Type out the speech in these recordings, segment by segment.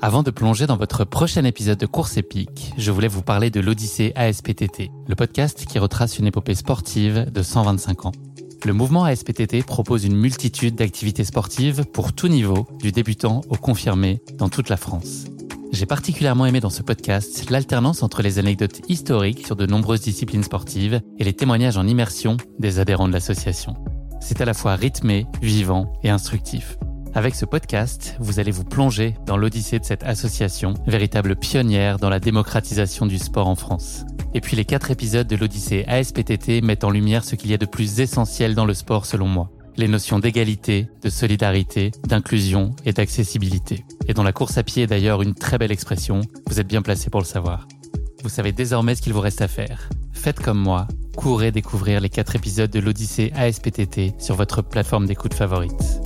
Avant de plonger dans votre prochain épisode de Course épique, je voulais vous parler de l'Odyssée ASPTT, le podcast qui retrace une épopée sportive de 125 ans. Le mouvement ASPTT propose une multitude d'activités sportives pour tout niveau, du débutant au confirmé, dans toute la France. J'ai particulièrement aimé dans ce podcast l'alternance entre les anecdotes historiques sur de nombreuses disciplines sportives et les témoignages en immersion des adhérents de l'association. C'est à la fois rythmé, vivant et instructif. Avec ce podcast, vous allez vous plonger dans l'odyssée de cette association, véritable pionnière dans la démocratisation du sport en France. Et puis les 4 épisodes de l'Odyssée ASPTT mettent en lumière ce qu'il y a de plus essentiel dans le sport selon moi. Les notions d'égalité, de solidarité, d'inclusion et d'accessibilité. Et dont la course à pied est d'ailleurs une très belle expression, vous êtes bien placé pour le savoir. Vous savez désormais ce qu'il vous reste à faire. Faites comme moi, courez découvrir les 4 épisodes de l'Odyssée ASPTT sur votre plateforme d'écoute favorite.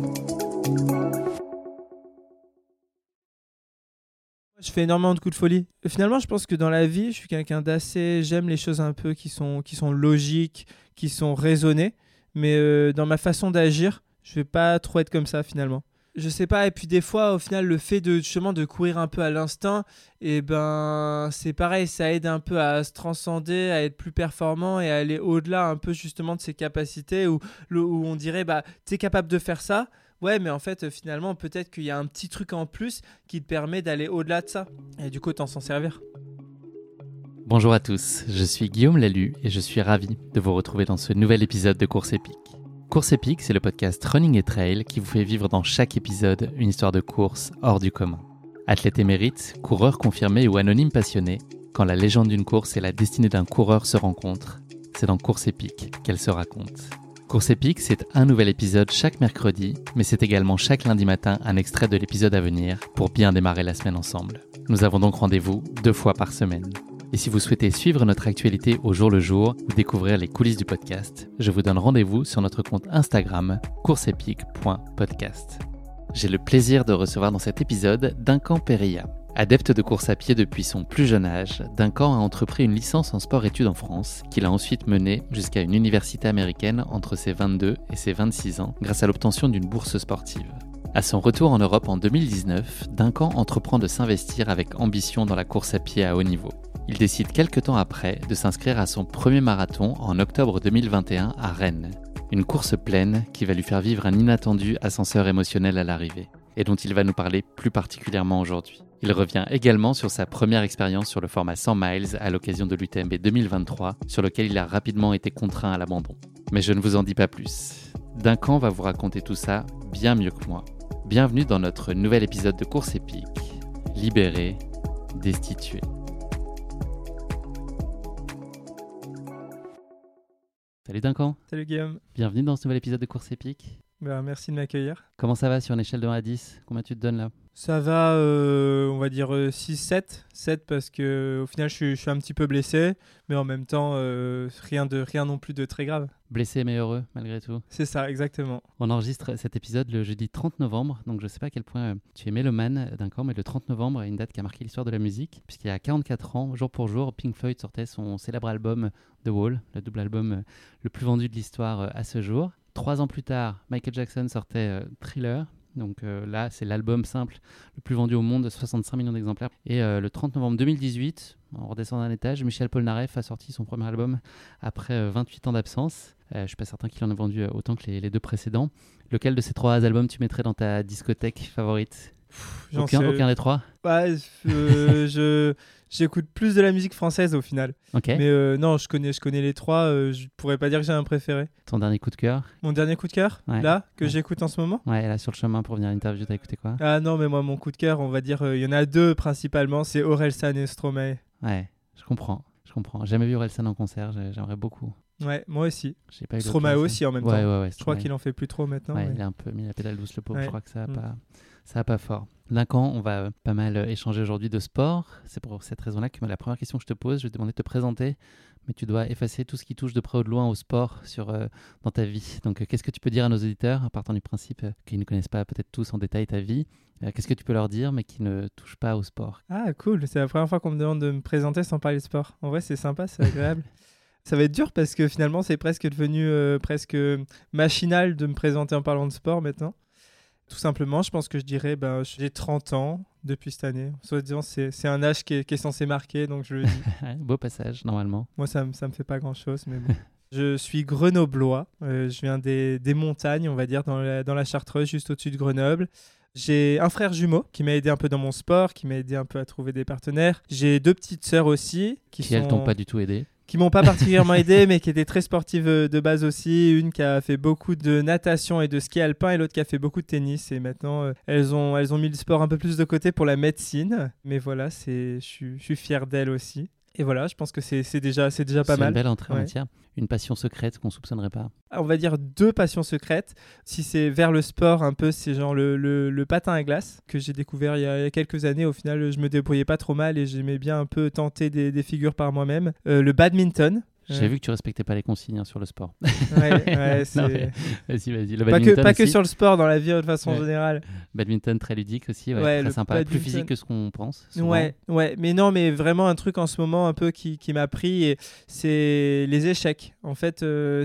Je fais énormément de coups de folie. Finalement, je pense que dans la vie, je suis quelqu'un d'assez... J'aime les choses un peu qui sont logiques, qui sont raisonnées. Mais dans ma façon d'agir, je vais pas trop être comme ça finalement. Je sais pas, et puis des fois, au final, le fait de courir un peu à l'instinct, et ben, c'est pareil, ça aide un peu à se transcender, à être plus performant et à aller au-delà un peu justement de ses capacités où on dirait, bah, t'es capable de faire ça. Ouais, mais en fait, finalement, peut-être qu'il y a un petit truc en plus qui te permet d'aller au-delà de ça. Et du coup, autant s'en servir. Bonjour à tous, je suis Guillaume Lalu et je suis ravi de vous retrouver dans ce nouvel épisode de Course épique. Course épique, c'est le podcast Running et Trail qui vous fait vivre dans chaque épisode une histoire de course hors du commun. Athlète émérite, coureur confirmé ou anonyme passionné, quand la légende d'une course et la destinée d'un coureur se rencontrent, c'est dans Course épique qu'elle se raconte. Course épique, c'est un nouvel épisode chaque mercredi, mais c'est également chaque lundi matin un extrait de l'épisode à venir pour bien démarrer la semaine ensemble. Nous avons donc rendez-vous 2 fois par semaine. Et si vous souhaitez suivre notre actualité au jour le jour ou découvrir les coulisses du podcast, je vous donne rendez-vous sur notre compte Instagram courseepique.podcast. J'ai le plaisir de recevoir dans cet épisode Duncan Perilla. Adepte de course à pied depuis son plus jeune âge, Duncan a entrepris une licence en sport-études en France, qu'il a ensuite menée jusqu'à une université américaine entre ses 22 et ses 26 ans, grâce à l'obtention d'une bourse sportive. À son retour en Europe en 2019, Duncan entreprend de s'investir avec ambition dans la course à pied à haut niveau. Il décide quelque temps après de s'inscrire à son premier marathon en octobre 2021 à Rennes. Une course pleine qui va lui faire vivre un inattendu ascenseur émotionnel à l'arrivée, et dont il va nous parler plus particulièrement aujourd'hui. Il revient également sur sa première expérience sur le format 100 miles à l'occasion de l'UTMB 2023, sur lequel il a rapidement été contraint à l'abandon. Mais je ne vous en dis pas plus. Duncan va vous raconter tout ça bien mieux que moi. Bienvenue dans notre nouvel épisode de Course épique, libéré, destitué. Salut Duncan. Salut Guillaume. Bienvenue dans ce nouvel épisode de Course épique. Merci de m'accueillir. Comment ça va sur une échelle de 1 à 10 ? Combien tu te donnes là ? Ça va, on va dire 6-7. 7 parce qu'au final, je suis un petit peu blessé, mais en même temps, rien non plus de très grave. Blessé mais heureux malgré tout. C'est ça, exactement. On enregistre cet épisode le jeudi 30 novembre, donc je ne sais pas à quel point tu es mélomane Duncan, mais le 30 novembre est une date qui a marqué l'histoire de la musique, puisqu'il y a 44 ans, jour pour jour, Pink Floyd sortait son célèbre album The Wall, le double album le plus vendu de l'histoire à ce jour. 3 ans plus tard, Michael Jackson sortait Thriller. Donc là, c'est l'album simple le plus vendu au monde, 65 millions d'exemplaires. Et le 30 novembre 2018, en redescendant d'un étage, Michel Polnareff a sorti son premier album après 28 ans d'absence. Je ne suis pas certain qu'il en ait vendu autant que les 2 précédents. Lequel de ces 3 albums tu mettrais dans ta discothèque favorite ? Aucun des 3 ? Ouais, j'écoute plus de la musique française au final. Okay. Mais non, je connais les 3. Je pourrais pas dire que j'ai un préféré. Ton dernier coup de cœur ? Mon dernier coup de cœur, ouais. Là, que j'écoute en ce moment ? Ouais, là sur le chemin pour venir à l'interview, t'as écouté quoi ? Ah non, mais moi, mon coup de cœur, on va dire, il y en a 2 principalement, c'est Orelsan et Stromae. Ouais, je comprends. J'ai jamais vu Orelsan en concert, j'aimerais beaucoup. Ouais, moi aussi. J'ai pas eu Stromae aussi en même temps. Ouais, je crois qu'il en fait plus trop maintenant. Ouais, mais... il a un peu mis la pédale douce le pauvre, ouais. Je crois que ça a pas fort. Duncan, on va pas mal échanger aujourd'hui de sport. C'est pour cette raison-là que la première question que je te pose, je vais te demander de te présenter, mais tu dois effacer tout ce qui touche de près ou de loin au sport dans ta vie. Donc qu'est-ce que tu peux dire à nos auditeurs, en partant du principe qu'ils ne connaissent pas peut-être tous en détail ta vie ? Qu'est-ce que tu peux leur dire, mais qui ne touchent pas au sport ? Ah cool, c'est la première fois qu'on me demande de me présenter sans parler de sport. En vrai, c'est sympa, c'est agréable. Ça va être dur parce que finalement, c'est presque devenu presque machinal de me présenter en parlant de sport maintenant. Tout simplement, je pense que je dirais, j'ai 30 ans, depuis cette année. Soit disant, c'est un âge qui est censé marquer, donc je le dis. Beau passage, normalement. Moi, ça me fait pas grand-chose, mais bon. Je suis grenoblois. Je viens des montagnes, on va dire, dans la Chartreuse, juste au-dessus de Grenoble. J'ai un frère jumeau qui m'a aidé un peu dans mon sport, qui m'a aidé un peu à trouver des partenaires. J'ai 2 petites sœurs aussi. Elles t'ont pas du tout aidé. Qui m'ont pas particulièrement aidé, mais qui étaient très sportives de base aussi. Une qui a fait beaucoup de natation et de ski alpin, et l'autre qui a fait beaucoup de tennis. Et maintenant, elles ont mis le sport un peu plus de côté pour la médecine. Mais voilà, je suis fier d'elles aussi. Et voilà, je pense que c'est déjà pas mal. C'est une belle entrée en matière. Une passion secrète qu'on ne soupçonnerait pas. On va dire 2 passions secrètes. Si c'est vers le sport, un peu, c'est genre le patin à glace que j'ai découvert il y a quelques années. Au final, je me débrouillais pas trop mal et j'aimais bien un peu tenter des figures par moi-même. Le badminton. J'ai vu que tu respectais pas les consignes sur le sport. Ouais, c'est... Non, vas-y. Le badminton pas que sur le sport, dans la vie de façon générale. Badminton très ludique aussi, très sympa, badminton. Plus physique que ce qu'on pense. Souvent. Ouais, mais non, mais vraiment un truc en ce moment un peu qui m'a pris, et c'est les échecs. En fait,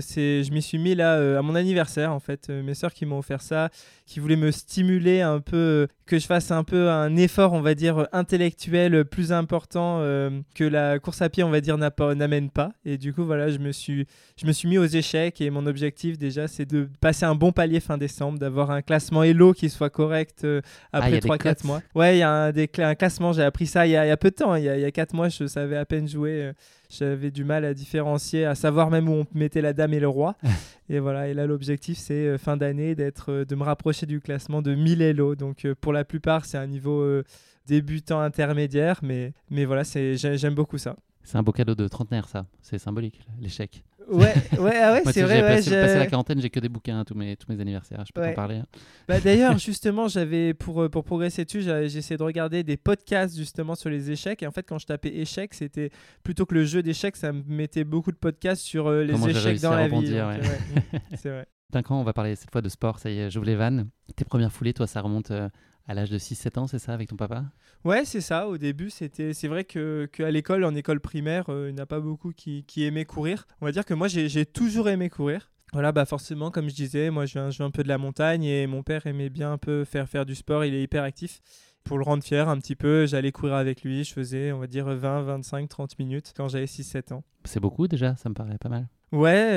je m'y suis mis là à mon anniversaire. En fait, mes sœurs qui m'ont offert ça, qui voulaient me stimuler un peu, que je fasse un peu un effort, on va dire, intellectuel plus important que la course à pied, on va dire, n'amène pas. Et du coup, voilà, je me suis mis aux échecs, et mon objectif déjà, c'est de passer un bon palier fin décembre, d'avoir un classement Elo qui soit correct après 3-4 mois. Ouais, il y a un classement, j'ai appris ça il y a peu de temps. Il y a 4 mois, je savais à peine jouer. J'avais du mal à différencier, à savoir même où on mettait la dame et le roi. Et voilà, et là l'objectif c'est fin d'année de me rapprocher du classement de 1000 Elo. Donc pour la plupart c'est un niveau débutant intermédiaire, mais voilà, j'aime beaucoup ça. C'est un beau cadeau de trentenaire, ça. C'est symbolique, l'échec. Ouais, c'est vrai. Passé la quarantaine, j'ai que des bouquins tous mes anniversaires. Je peux t'en parler. D'ailleurs, justement, j'avais pour progresser dessus, j'ai essayé de regarder des podcasts justement sur les échecs. Et en fait, quand je tapais échecs, c'était plutôt que le jeu d'échecs, ça me mettait beaucoup de podcasts sur les échecs dans la vie. Donc, c'est vrai. D'accord, on va parler cette fois de sport. Ça y est, j'ouvre les vannes. Tes premières foulées, toi, ça remonte à l'âge de 6-7 ans, c'est ça, avec ton papa ? Ouais, c'est ça. Au début, c'est vrai qu'à l'école, en école primaire, il n'y en a pas beaucoup qui aimaient courir. On va dire que moi, j'ai toujours aimé courir. Voilà, forcément, comme je disais, moi, je viens un peu de la montagne, et mon père aimait bien un peu faire du sport. Il est hyper actif. Pour le rendre fier un petit peu, j'allais courir avec lui. Je faisais, on va dire, 20, 25, 30 minutes quand j'avais 6-7 ans. C'est beaucoup déjà, ça me paraît pas mal. Ouais,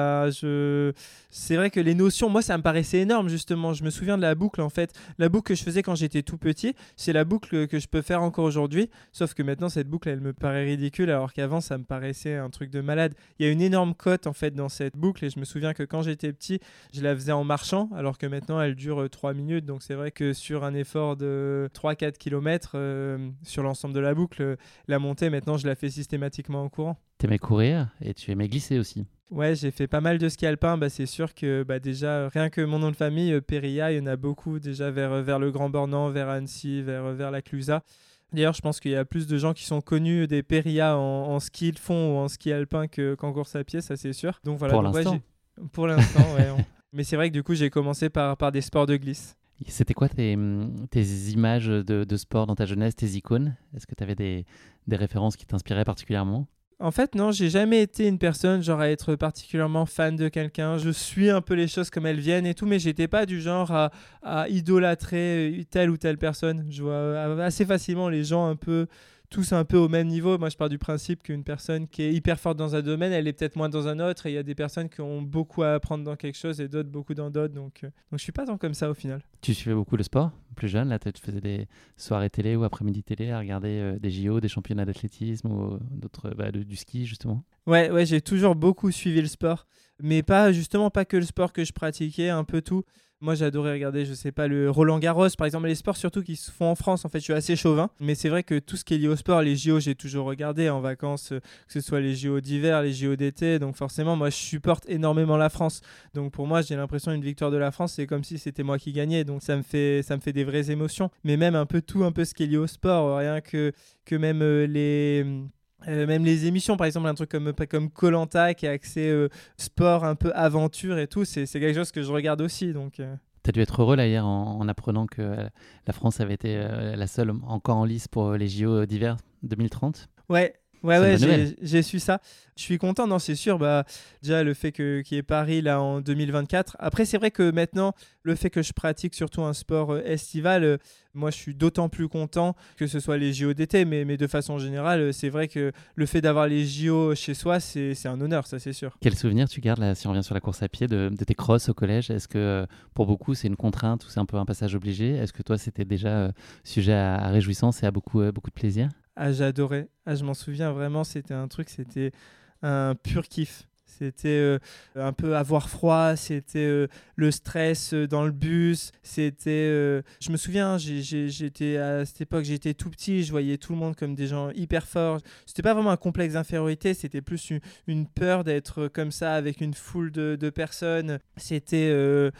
c'est vrai que les notions, moi, ça me paraissait énorme, justement. Je me souviens de la boucle, en fait. La boucle que je faisais quand j'étais tout petit, c'est la boucle que je peux faire encore aujourd'hui. Sauf que maintenant, cette boucle, elle me paraît ridicule, alors qu'avant, ça me paraissait un truc de malade. Il y a une énorme cote, en fait, dans cette boucle. Et je me souviens que quand j'étais petit, je la faisais en marchant, alors que maintenant, elle dure 3 minutes. Donc, c'est vrai que sur un effort de 3-4 km, sur l'ensemble de la boucle, la montée, maintenant, je la fais systématiquement en courant. T'aimais courir et tu aimais glisser aussi. Ouais, j'ai fait pas mal de ski alpin. C'est sûr que déjà, rien que mon nom de famille, Périlla, il y en a beaucoup déjà vers le Grand Bornand, vers Annecy, vers la Clusaz. D'ailleurs, je pense qu'il y a plus de gens qui sont connus des Périllas en ski de fond ou en ski alpin qu'en course à pied, ça c'est sûr. Donc voilà. Pour l'instant, ouais. Mais c'est vrai que du coup, j'ai commencé par des sports de glisse. C'était quoi tes images de sport dans ta jeunesse, tes icônes ? Est-ce que tu avais des références qui t'inspiraient particulièrement ? En fait, non, j'ai jamais été une personne genre à être particulièrement fan de quelqu'un. Je suis un peu les choses comme elles viennent et tout, mais j'étais pas du genre à idolâtrer telle ou telle personne. Je vois assez facilement les gens tous un peu au même niveau. Moi, je pars du principe qu'une personne qui est hyper forte dans un domaine, elle est peut-être moins dans un autre. Et il y a des personnes qui ont beaucoup à apprendre dans quelque chose et d'autres beaucoup dans d'autres. Donc je suis pas tant comme ça au final. Tu suivais beaucoup le sport plus jeune, là, tu faisais des soirées télé ou après-midi télé à regarder des JO, des championnats d'athlétisme ou d'autres, du ski justement. Ouais, j'ai toujours beaucoup suivi le sport, mais pas que le sport que je pratiquais, un peu tout. Moi, j'adorais regarder, je sais pas, le Roland-Garros, par exemple, les sports surtout qui se font en France. En fait, je suis assez chauvin, mais c'est vrai que tout ce qui est lié au sport, les JO, j'ai toujours regardé en vacances, que ce soit les JO d'hiver, les JO d'été. Donc forcément, moi, je supporte énormément la France. Donc pour moi, j'ai l'impression une victoire de la France, c'est comme si c'était moi qui gagnais. Donc ça me fait des vraies émotions. Mais même un peu ce qui est lié au sport, rien que même même les émissions, par exemple, un truc comme Koh-Lanta qui est axé sport, un peu aventure et tout, c'est quelque chose que je regarde aussi. Donc, T'as dû être heureux là hier en apprenant que la France avait été la seule encore en lice pour les JO d'hiver 2030. Ouais, Ouais, C'est une ouais, bonne nouvelle. j'ai su ça. Je suis content, non, c'est sûr. Bah, déjà, le fait qu'il y ait Paris là en 2024. Après, c'est vrai que maintenant, le fait que je pratique surtout un sport estival, moi, je suis d'autant plus content que ce soit les JO d'été. Mais de façon générale, c'est vrai que le fait d'avoir les JO chez soi, c'est un honneur, ça, c'est sûr. Quel souvenir tu gardes, là, si on revient sur la course à pied, de tes crosses au collège? Est-ce que pour beaucoup, c'est une contrainte ou c'est un peu un passage obligé? Est-ce que toi, c'était déjà sujet à réjouissance et à beaucoup de plaisir? Ah, j'adorais. Ah, je m'en souviens vraiment, c'était un truc, c'était un pur kiff. C'était un peu avoir froid, c'était le stress dans le bus, c'était... Je me souviens, j'étais à cette époque, j'étais tout petit, je voyais tout le monde comme des gens hyper forts. C'était pas vraiment un complexe d'infériorité, c'était plus une peur d'être comme ça avec une foule de personnes. C'était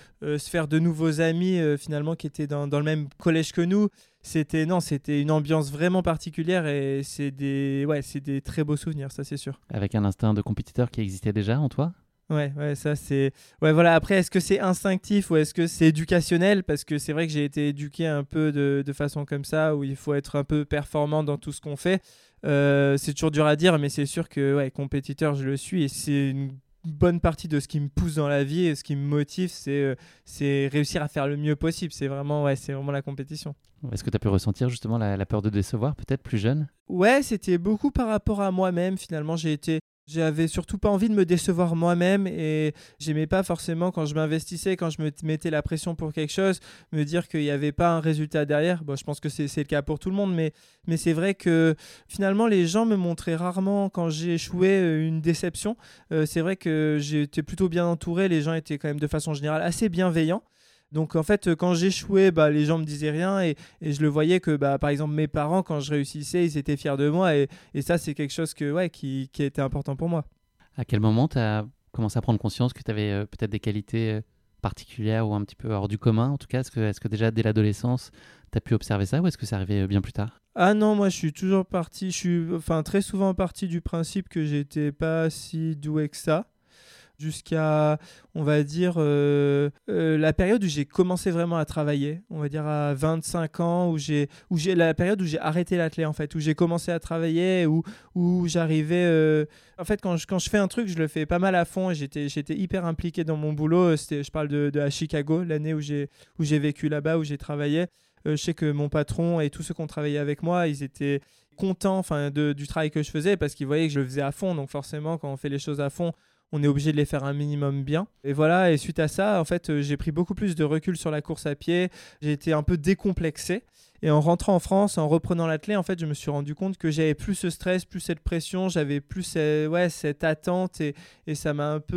se faire de nouveaux amis finalement qui étaient dans le même collège que nous. C'était une ambiance vraiment particulière et c'est des très beaux souvenirs, ça c'est sûr. Avec un instinct de compétiteur qui existait déjà en toi? Ouais, ouais, ça c'est. Ouais, voilà. Après, est-ce que c'est instinctif ou est-ce que c'est éducationnel? Parce que c'est vrai que j'ai été éduqué un peu de façon comme ça, où il faut être un peu performant dans tout ce qu'on fait. C'est toujours dur à dire, mais c'est sûr que ouais, compétiteur, je le suis et c'est une bonne partie de ce qui me pousse dans la vie et ce qui me motive, c'est réussir à faire le mieux possible. C'est vraiment la compétition. Est-ce que tu as pu ressentir justement la peur de décevoir, peut-être plus jeune? Ouais, c'était beaucoup par rapport à moi-même. Finalement, j'avais surtout pas envie de me décevoir moi-même et j'aimais pas forcément quand je m'investissais, quand je me mettais la pression pour quelque chose, me dire qu'il n'y avait pas un résultat derrière. Bon, je pense que c'est le cas pour tout le monde, mais c'est vrai que finalement, les gens me montraient rarement quand j'ai échoué une déception. C'est vrai que j'étais plutôt bien entouré. Les gens étaient quand même de façon générale assez bienveillants. Donc en fait, quand j'échouais, bah, les gens me disaient rien et je le voyais que bah, par exemple mes parents, quand je réussissais, ils étaient fiers de moi et ça c'est quelque chose qui a été important pour moi. À quel moment tu as commencé à prendre conscience que tu avais peut-être des qualités particulières ou un petit peu hors du commun? En tout cas, est-ce que déjà dès l'adolescence, tu as pu observer ça ou est-ce que c'est arrivé bien plus tard? Ah non, moi je suis toujours parti, je suis enfin très souvent parti du principe que j'étais pas si doué que ça. Jusqu'à, on va dire, la période où j'ai commencé vraiment à travailler, on va dire à 25 ans, la période où j'ai arrêté l'athlé, en fait, où j'ai commencé à travailler, où j'arrivais... En fait, quand je fais un truc, je le fais pas mal à fond et j'étais hyper impliqué dans mon boulot. Je parle de à Chicago, l'année où j'ai vécu là-bas, où j'ai travaillé. Je sais que mon patron et tous ceux qui ont travaillé avec moi, ils étaient contents enfin, du travail que je faisais parce qu'ils voyaient que je le faisais à fond. Donc forcément, quand on fait les choses à fond, on est obligé de les faire un minimum bien. Et voilà, et suite à ça, en fait, j'ai pris beaucoup plus de recul sur la course à pied. J'ai été un peu décomplexé. Et en rentrant en France, en reprenant l'athlé, en fait, je me suis rendu compte que j'avais plus ce stress, plus cette pression, j'avais plus cette attente et ça m'a un peu...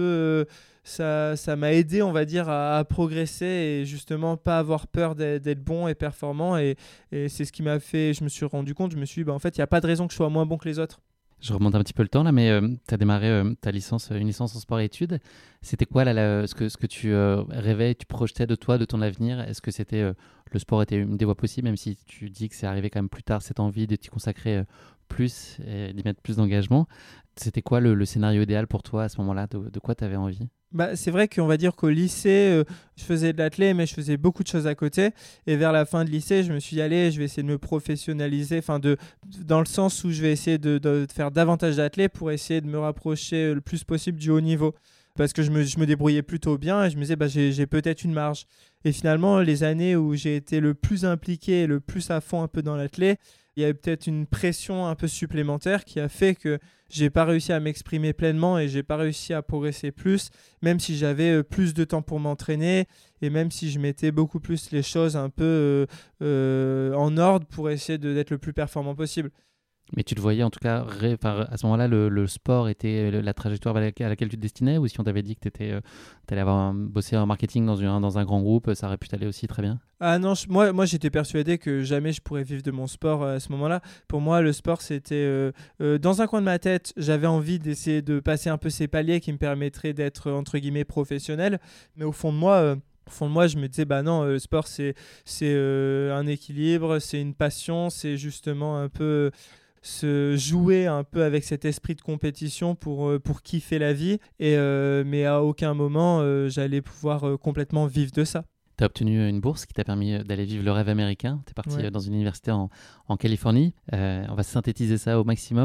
ça m'a aidé, on va dire, à progresser et justement pas avoir peur d'être bon et performant. Et c'est ce qui m'a fait... Je me suis rendu compte, je me suis dit, bah, en fait, il n'y a pas de raison que je sois moins bon que les autres. Je remonte un petit peu le temps là, mais tu as démarré ta licence, une licence en sport et études. C'était quoi là, ce que tu rêvais, tu projetais de toi, de ton avenir? Est-ce que c'était le sport était une des voies possibles, même si tu dis que c'est arrivé quand même plus tard, cette envie de t'y consacrer plus et d'y mettre plus d'engagement? C'était quoi le scénario idéal pour toi à ce moment-là? De quoi tu avais envie? Bah, c'est vrai qu'on va dire qu'au lycée, je faisais de l'athlé, mais je faisais beaucoup de choses à côté. Et vers la fin de lycée, je me suis dit, allez, je vais essayer de me professionnaliser, dans le sens où je vais essayer de faire davantage d'athlé pour essayer de me rapprocher le plus possible du haut niveau. Parce que je me débrouillais plutôt bien et je me disais, bah, j'ai peut-être une marge. Et finalement, les années où j'ai été le plus impliqué, le plus à fond un peu dans l'athlé, il y avait peut-être une pression un peu supplémentaire qui a fait que j'ai pas réussi à m'exprimer pleinement et j'ai pas réussi à progresser plus, même si j'avais plus de temps pour m'entraîner et même si je mettais beaucoup plus les choses un peu en ordre pour essayer d'être le plus performant possible. Mais tu te voyais en tout cas, à ce moment-là, le sport était la trajectoire à laquelle tu te destinais, ou si on t'avait dit que tu allais bosser en marketing dans un grand groupe, ça aurait pu t'aller aussi très bien? Ah non, moi j'étais persuadé que jamais je pourrais vivre de mon sport à ce moment-là. Pour moi, le sport, c'était... dans un coin de ma tête, j'avais envie d'essayer de passer un peu ces paliers qui me permettraient d'être, entre guillemets, professionnel. Mais au fond de moi... je me disais, bah non, le sport, c'est un équilibre, c'est une passion, c'est justement un peu se jouer un peu avec cet esprit de compétition pour kiffer la vie. Mais à aucun moment, j'allais pouvoir complètement vivre de ça. Tu as obtenu une bourse qui t'a permis d'aller vivre le rêve américain. Tu es parti Ouais. dans une université en Californie. On va synthétiser ça au maximum.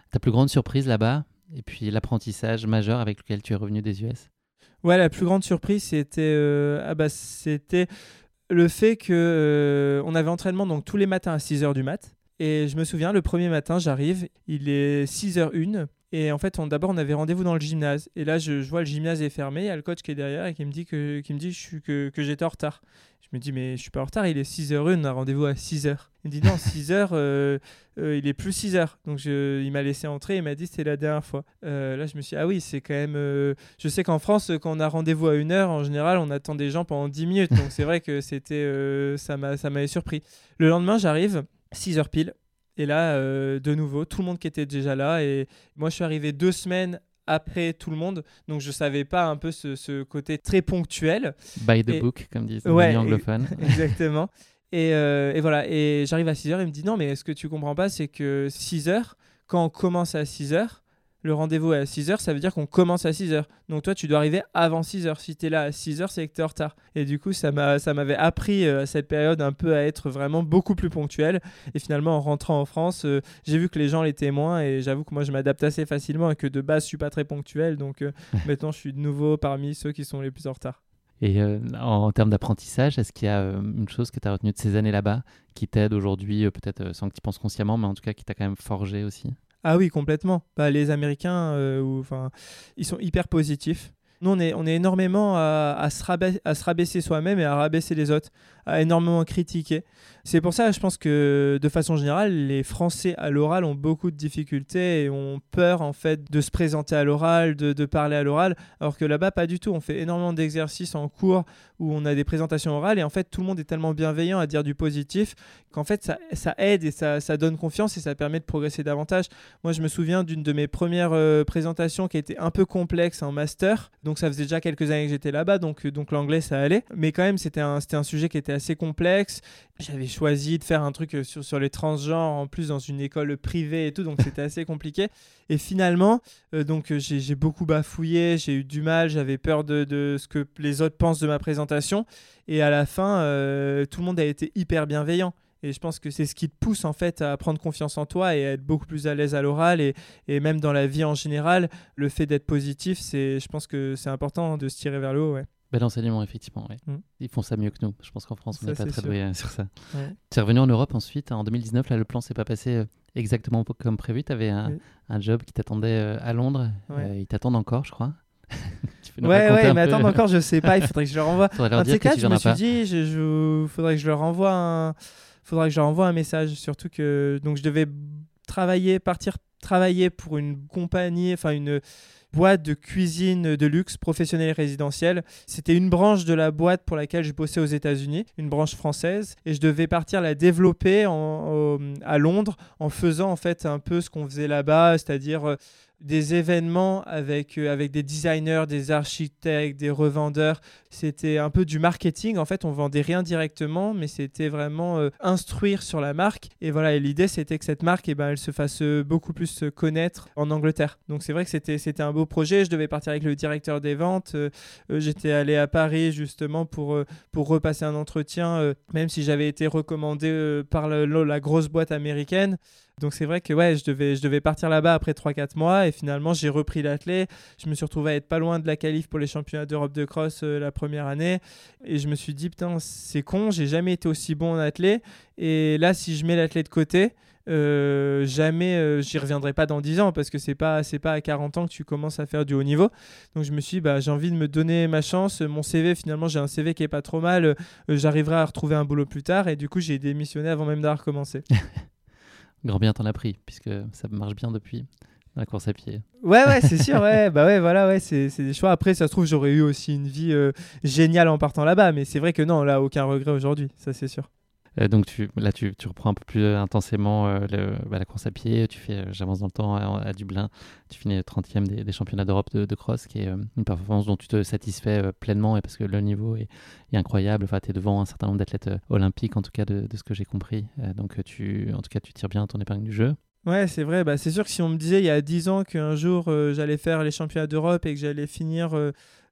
Ta plus grande surprise là-bas et puis l'apprentissage majeur avec lequel tu es revenu des US? Ouais, la plus grande surprise, c'était le fait que on avait entraînement donc tous les matins à 6h du mat. Et je me souviens, le premier matin, j'arrive, il est 6h01. Et en fait, d'abord, on avait rendez-vous dans le gymnase. Et là, je vois le gymnase est fermé. Il y a le coach qui est derrière et qui me dit que j'étais en retard. Je me dis, mais je suis pas en retard, il est 6h01, on a rendez-vous à 6h. Il me dit, non, 6h, il est plus 6h. Donc, il m'a laissé entrer et il m'a dit, c'était la dernière fois. Là, je me suis dit, ah oui, c'est quand même... Je sais qu'en France, quand on a rendez-vous à 1h, en général, on attend des gens pendant 10 minutes. Donc, c'est vrai que ça m'avait surpris. Le lendemain, j'arrive, 6h pile. Et là, de nouveau, tout le monde qui était déjà là. Et moi, je suis arrivé 2 semaines après tout le monde. Donc, je ne savais pas un peu ce côté très ponctuel. By the book, comme disent les ouais, anglophones. Exactement. Et voilà. Et j'arrive à 6h. Il me dit, non, mais ce que tu ne comprends pas, c'est que 6h, quand on commence à 6h, le rendez-vous est à 6h, ça veut dire qu'on commence à 6h. Donc toi, tu dois arriver avant 6h. Si tu es là à 6h, c'est que tu es en retard. Et du coup, ça m'avait appris à cette période un peu à être vraiment beaucoup plus ponctuel. Et finalement, en rentrant en France, j'ai vu que les gens l'étaient moins. Et j'avoue que moi, je m'adapte assez facilement et que de base, je ne suis pas très ponctuel. Donc maintenant, je suis de nouveau parmi ceux qui sont les plus en retard. Et en termes d'apprentissage, est-ce qu'il y a une chose que tu as retenue de ces années là-bas qui t'aide aujourd'hui, peut-être sans que tu y penses consciemment, mais en tout cas qui t'a quand même forgé aussi? Ah oui, complètement. Les Américains, ils sont hyper positifs. Nous, on est énormément à se rabaisser soi-même et à rabaisser les autres, à énormément critiquer. C'est pour ça, je pense que de façon générale, les Français à l'oral ont beaucoup de difficultés et ont peur en fait de se présenter à l'oral, de parler à l'oral, alors que là-bas, pas du tout. On fait énormément d'exercices en cours où on a des présentations orales et en fait, tout le monde est tellement bienveillant à dire du positif qu'en fait, ça aide et ça donne confiance et ça permet de progresser davantage. Moi, je me souviens d'une de mes premières présentations qui a été un peu complexe en master. Donc, ça faisait déjà quelques années que j'étais là-bas, donc l'anglais, ça allait. Mais quand même, c'était un sujet qui était assez complexe. J'avais choisi de faire un truc sur les transgenres, en plus dans une école privée et tout, donc c'était assez compliqué. Et finalement, j'ai beaucoup bafouillé, j'ai eu du mal, j'avais peur de ce que les autres pensent de ma présentation. Et à la fin, tout le monde a été hyper bienveillant. Et je pense que c'est ce qui te pousse en fait à prendre confiance en toi et à être beaucoup plus à l'aise à l'oral et même dans la vie en général, le fait d'être positif, je pense que c'est important de se tirer vers le haut. Ouais. Bel enseignement, effectivement. Ouais. Ils font ça mieux que nous. Je pense qu'en France, on n'est pas très doué sur ça. Ouais. Tu es revenu en Europe ensuite, en 2019. Là, le plan ne s'est pas passé exactement comme prévu. Tu avais un job qui t'attendait à Londres. Ouais. Ils t'attendent encore, je crois. Ouais, mais attends encore, je sais pas. Il faudrait que je leur envoie. Un de ces quatre, je me suis dit, faudrait que je leur envoie un message. Surtout que donc je devais partir travailler pour une compagnie, enfin une boîte de cuisine de luxe professionnelle et résidentielle. C'était une branche de la boîte pour laquelle je bossais aux États-Unis, une branche française, et je devais partir la développer à Londres en faisant en fait un peu ce qu'on faisait là-bas, c'est-à-dire des événements avec des designers, des architectes, des revendeurs. C'était un peu du marketing. En fait, on vendait rien directement, mais c'était vraiment instruire sur la marque. Et voilà, et l'idée, c'était que cette marque, elle se fasse beaucoup plus connaître en Angleterre. Donc, c'est vrai que c'était un beau projet. Je devais partir avec le directeur des ventes. J'étais allé à Paris, justement, pour repasser un entretien, même si j'avais été recommandé par la grosse boîte américaine. Donc c'est vrai que je devais partir là-bas après 3-4 mois et finalement j'ai repris l'athlé. Je me suis retrouvé à être pas loin de la qualif pour les championnats d'Europe de cross la première année et je me suis dit putain c'est con, j'ai jamais été aussi bon en athlé et là si je mets l'athlé de côté jamais j'y reviendrai pas dans 10 ans parce que c'est pas à 40 ans que tu commences à faire du haut niveau. Donc je me suis dit j'ai envie de me donner ma chance. Mon CV finalement j'ai un CV qui est pas trop mal, j'arriverai à retrouver un boulot plus tard et du coup j'ai démissionné avant même d'avoir commencé. Grand bien t'en as pris, puisque ça marche bien depuis la course à pied. Ouais, c'est sûr, ouais, c'est des choix. Après, ça se trouve, j'aurais eu aussi une vie géniale en partant là-bas, mais c'est vrai que non, là, aucun regret aujourd'hui, ça c'est sûr. Donc tu reprends un peu plus intensément la course à pied, tu fais, j'avance dans le temps, à Dublin, tu finis 30e des championnats d'Europe de cross, qui est une performance dont tu te satisfais pleinement, et parce que le niveau est incroyable, enfin, tu es devant un certain nombre d'athlètes olympiques, en tout cas de ce que j'ai compris, donc tu tires bien ton épingle du jeu. Ouais, c'est vrai, c'est sûr que si on me disait il y a 10 ans qu'un jour j'allais faire les championnats d'Europe et que j'allais finir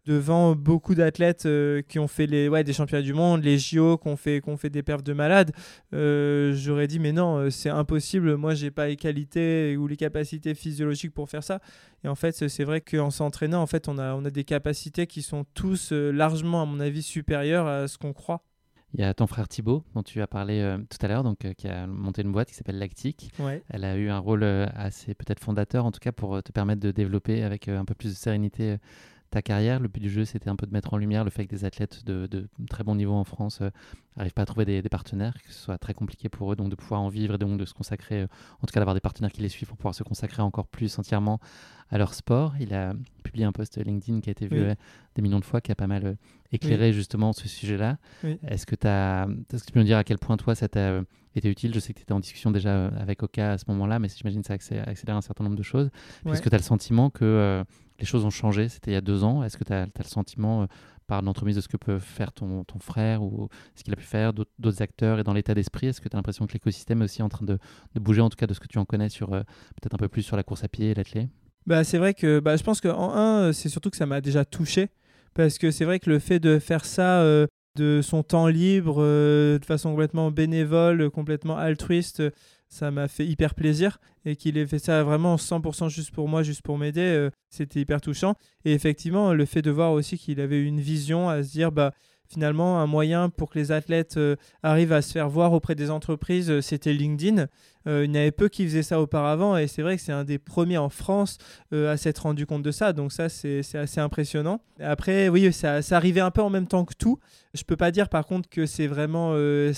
devant beaucoup d'athlètes qui ont fait des championnats du monde, les JO, qui ont fait des perfs de malades. J'aurais dit mais non, c'est impossible, moi j'ai pas les qualités ou les capacités physiologiques pour faire ça. Et en fait, c'est vrai qu'en s'entraînant, en fait, on a des capacités qui sont tous largement, à mon avis, supérieures à ce qu'on croit. Il y a ton frère Thibaut, dont tu as parlé tout à l'heure, qui a monté une boîte qui s'appelle Lactique. Ouais. Elle a eu un rôle assez peut-être fondateur, en tout cas pour te permettre de développer avec un peu plus de sérénité ta carrière. Le but du jeu, c'était un peu de mettre en lumière le fait que des athlètes de très bon niveau en France n'arrivent pas à trouver des partenaires, que ce soit très compliqué pour eux, donc de pouvoir en vivre et donc de se consacrer, en tout cas d'avoir des partenaires qui les suivent pour pouvoir se consacrer encore plus entièrement à leur sport. Il a publié un post LinkedIn qui a été vu des millions de fois, qui a pas mal éclairé justement ce sujet-là. Oui. Est-ce que tu peux nous dire à quel point toi ça t'a été utile? Je sais que tu étais en discussion déjà avec Oka à ce moment-là, mais j'imagine que ça accélère un certain nombre de choses. Est-ce que tu as le sentiment que les choses ont changé? C'était il y a 2 ans. Est-ce que tu as le sentiment, par l'entremise de ce que peut faire ton frère ou ce qu'il a pu faire, d'autres acteurs et dans l'état d'esprit, est-ce que tu as l'impression que l'écosystème est aussi en train de bouger, en tout cas de ce que tu en connais, sur peut-être un peu plus sur la course à pied et l'athlète? C'est vrai que je pense qu'en c'est surtout que ça m'a déjà touché. Parce que c'est vrai que le fait de faire ça de son temps libre, de façon complètement bénévole, complètement altruiste, ça m'a fait hyper plaisir. Et qu'il ait fait ça vraiment 100% juste pour moi, juste pour m'aider, c'était hyper touchant. Et effectivement, le fait de voir aussi qu'il avait une vision à se dire, finalement, un moyen pour que les athlètes arrivent à se faire voir auprès des entreprises, c'était LinkedIn. Il y en avait peu qui faisaient ça auparavant et c'est vrai que c'est un des premiers en France à s'être rendu compte de ça. Donc ça, c'est assez impressionnant. Après, oui, ça arrivait un peu en même temps que tout. Je peux pas dire par contre que c'est vraiment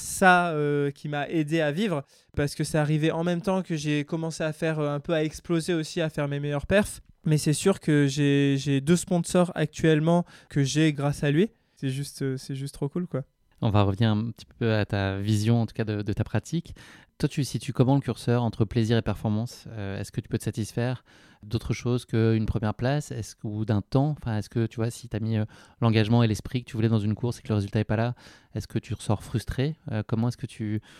ça qui m'a aidé à vivre parce que ça arrivait en même temps que j'ai commencé à faire un peu à exploser aussi, à faire mes meilleurs perfs. Mais c'est sûr que j'ai 2 sponsors actuellement que j'ai grâce à lui. C'est juste trop cool, quoi. On va revenir un petit peu à ta vision, en tout cas, de ta pratique. Toi, tu situes comment le curseur entre plaisir et performance? Est-ce que tu peux te satisfaire d'autre chose qu'une première place ou d'un temps? Est-ce que, tu vois, si tu as mis l'engagement et l'esprit que tu voulais dans une course et que le résultat n'est pas là, est-ce que tu ressors frustré? Comment est-ce que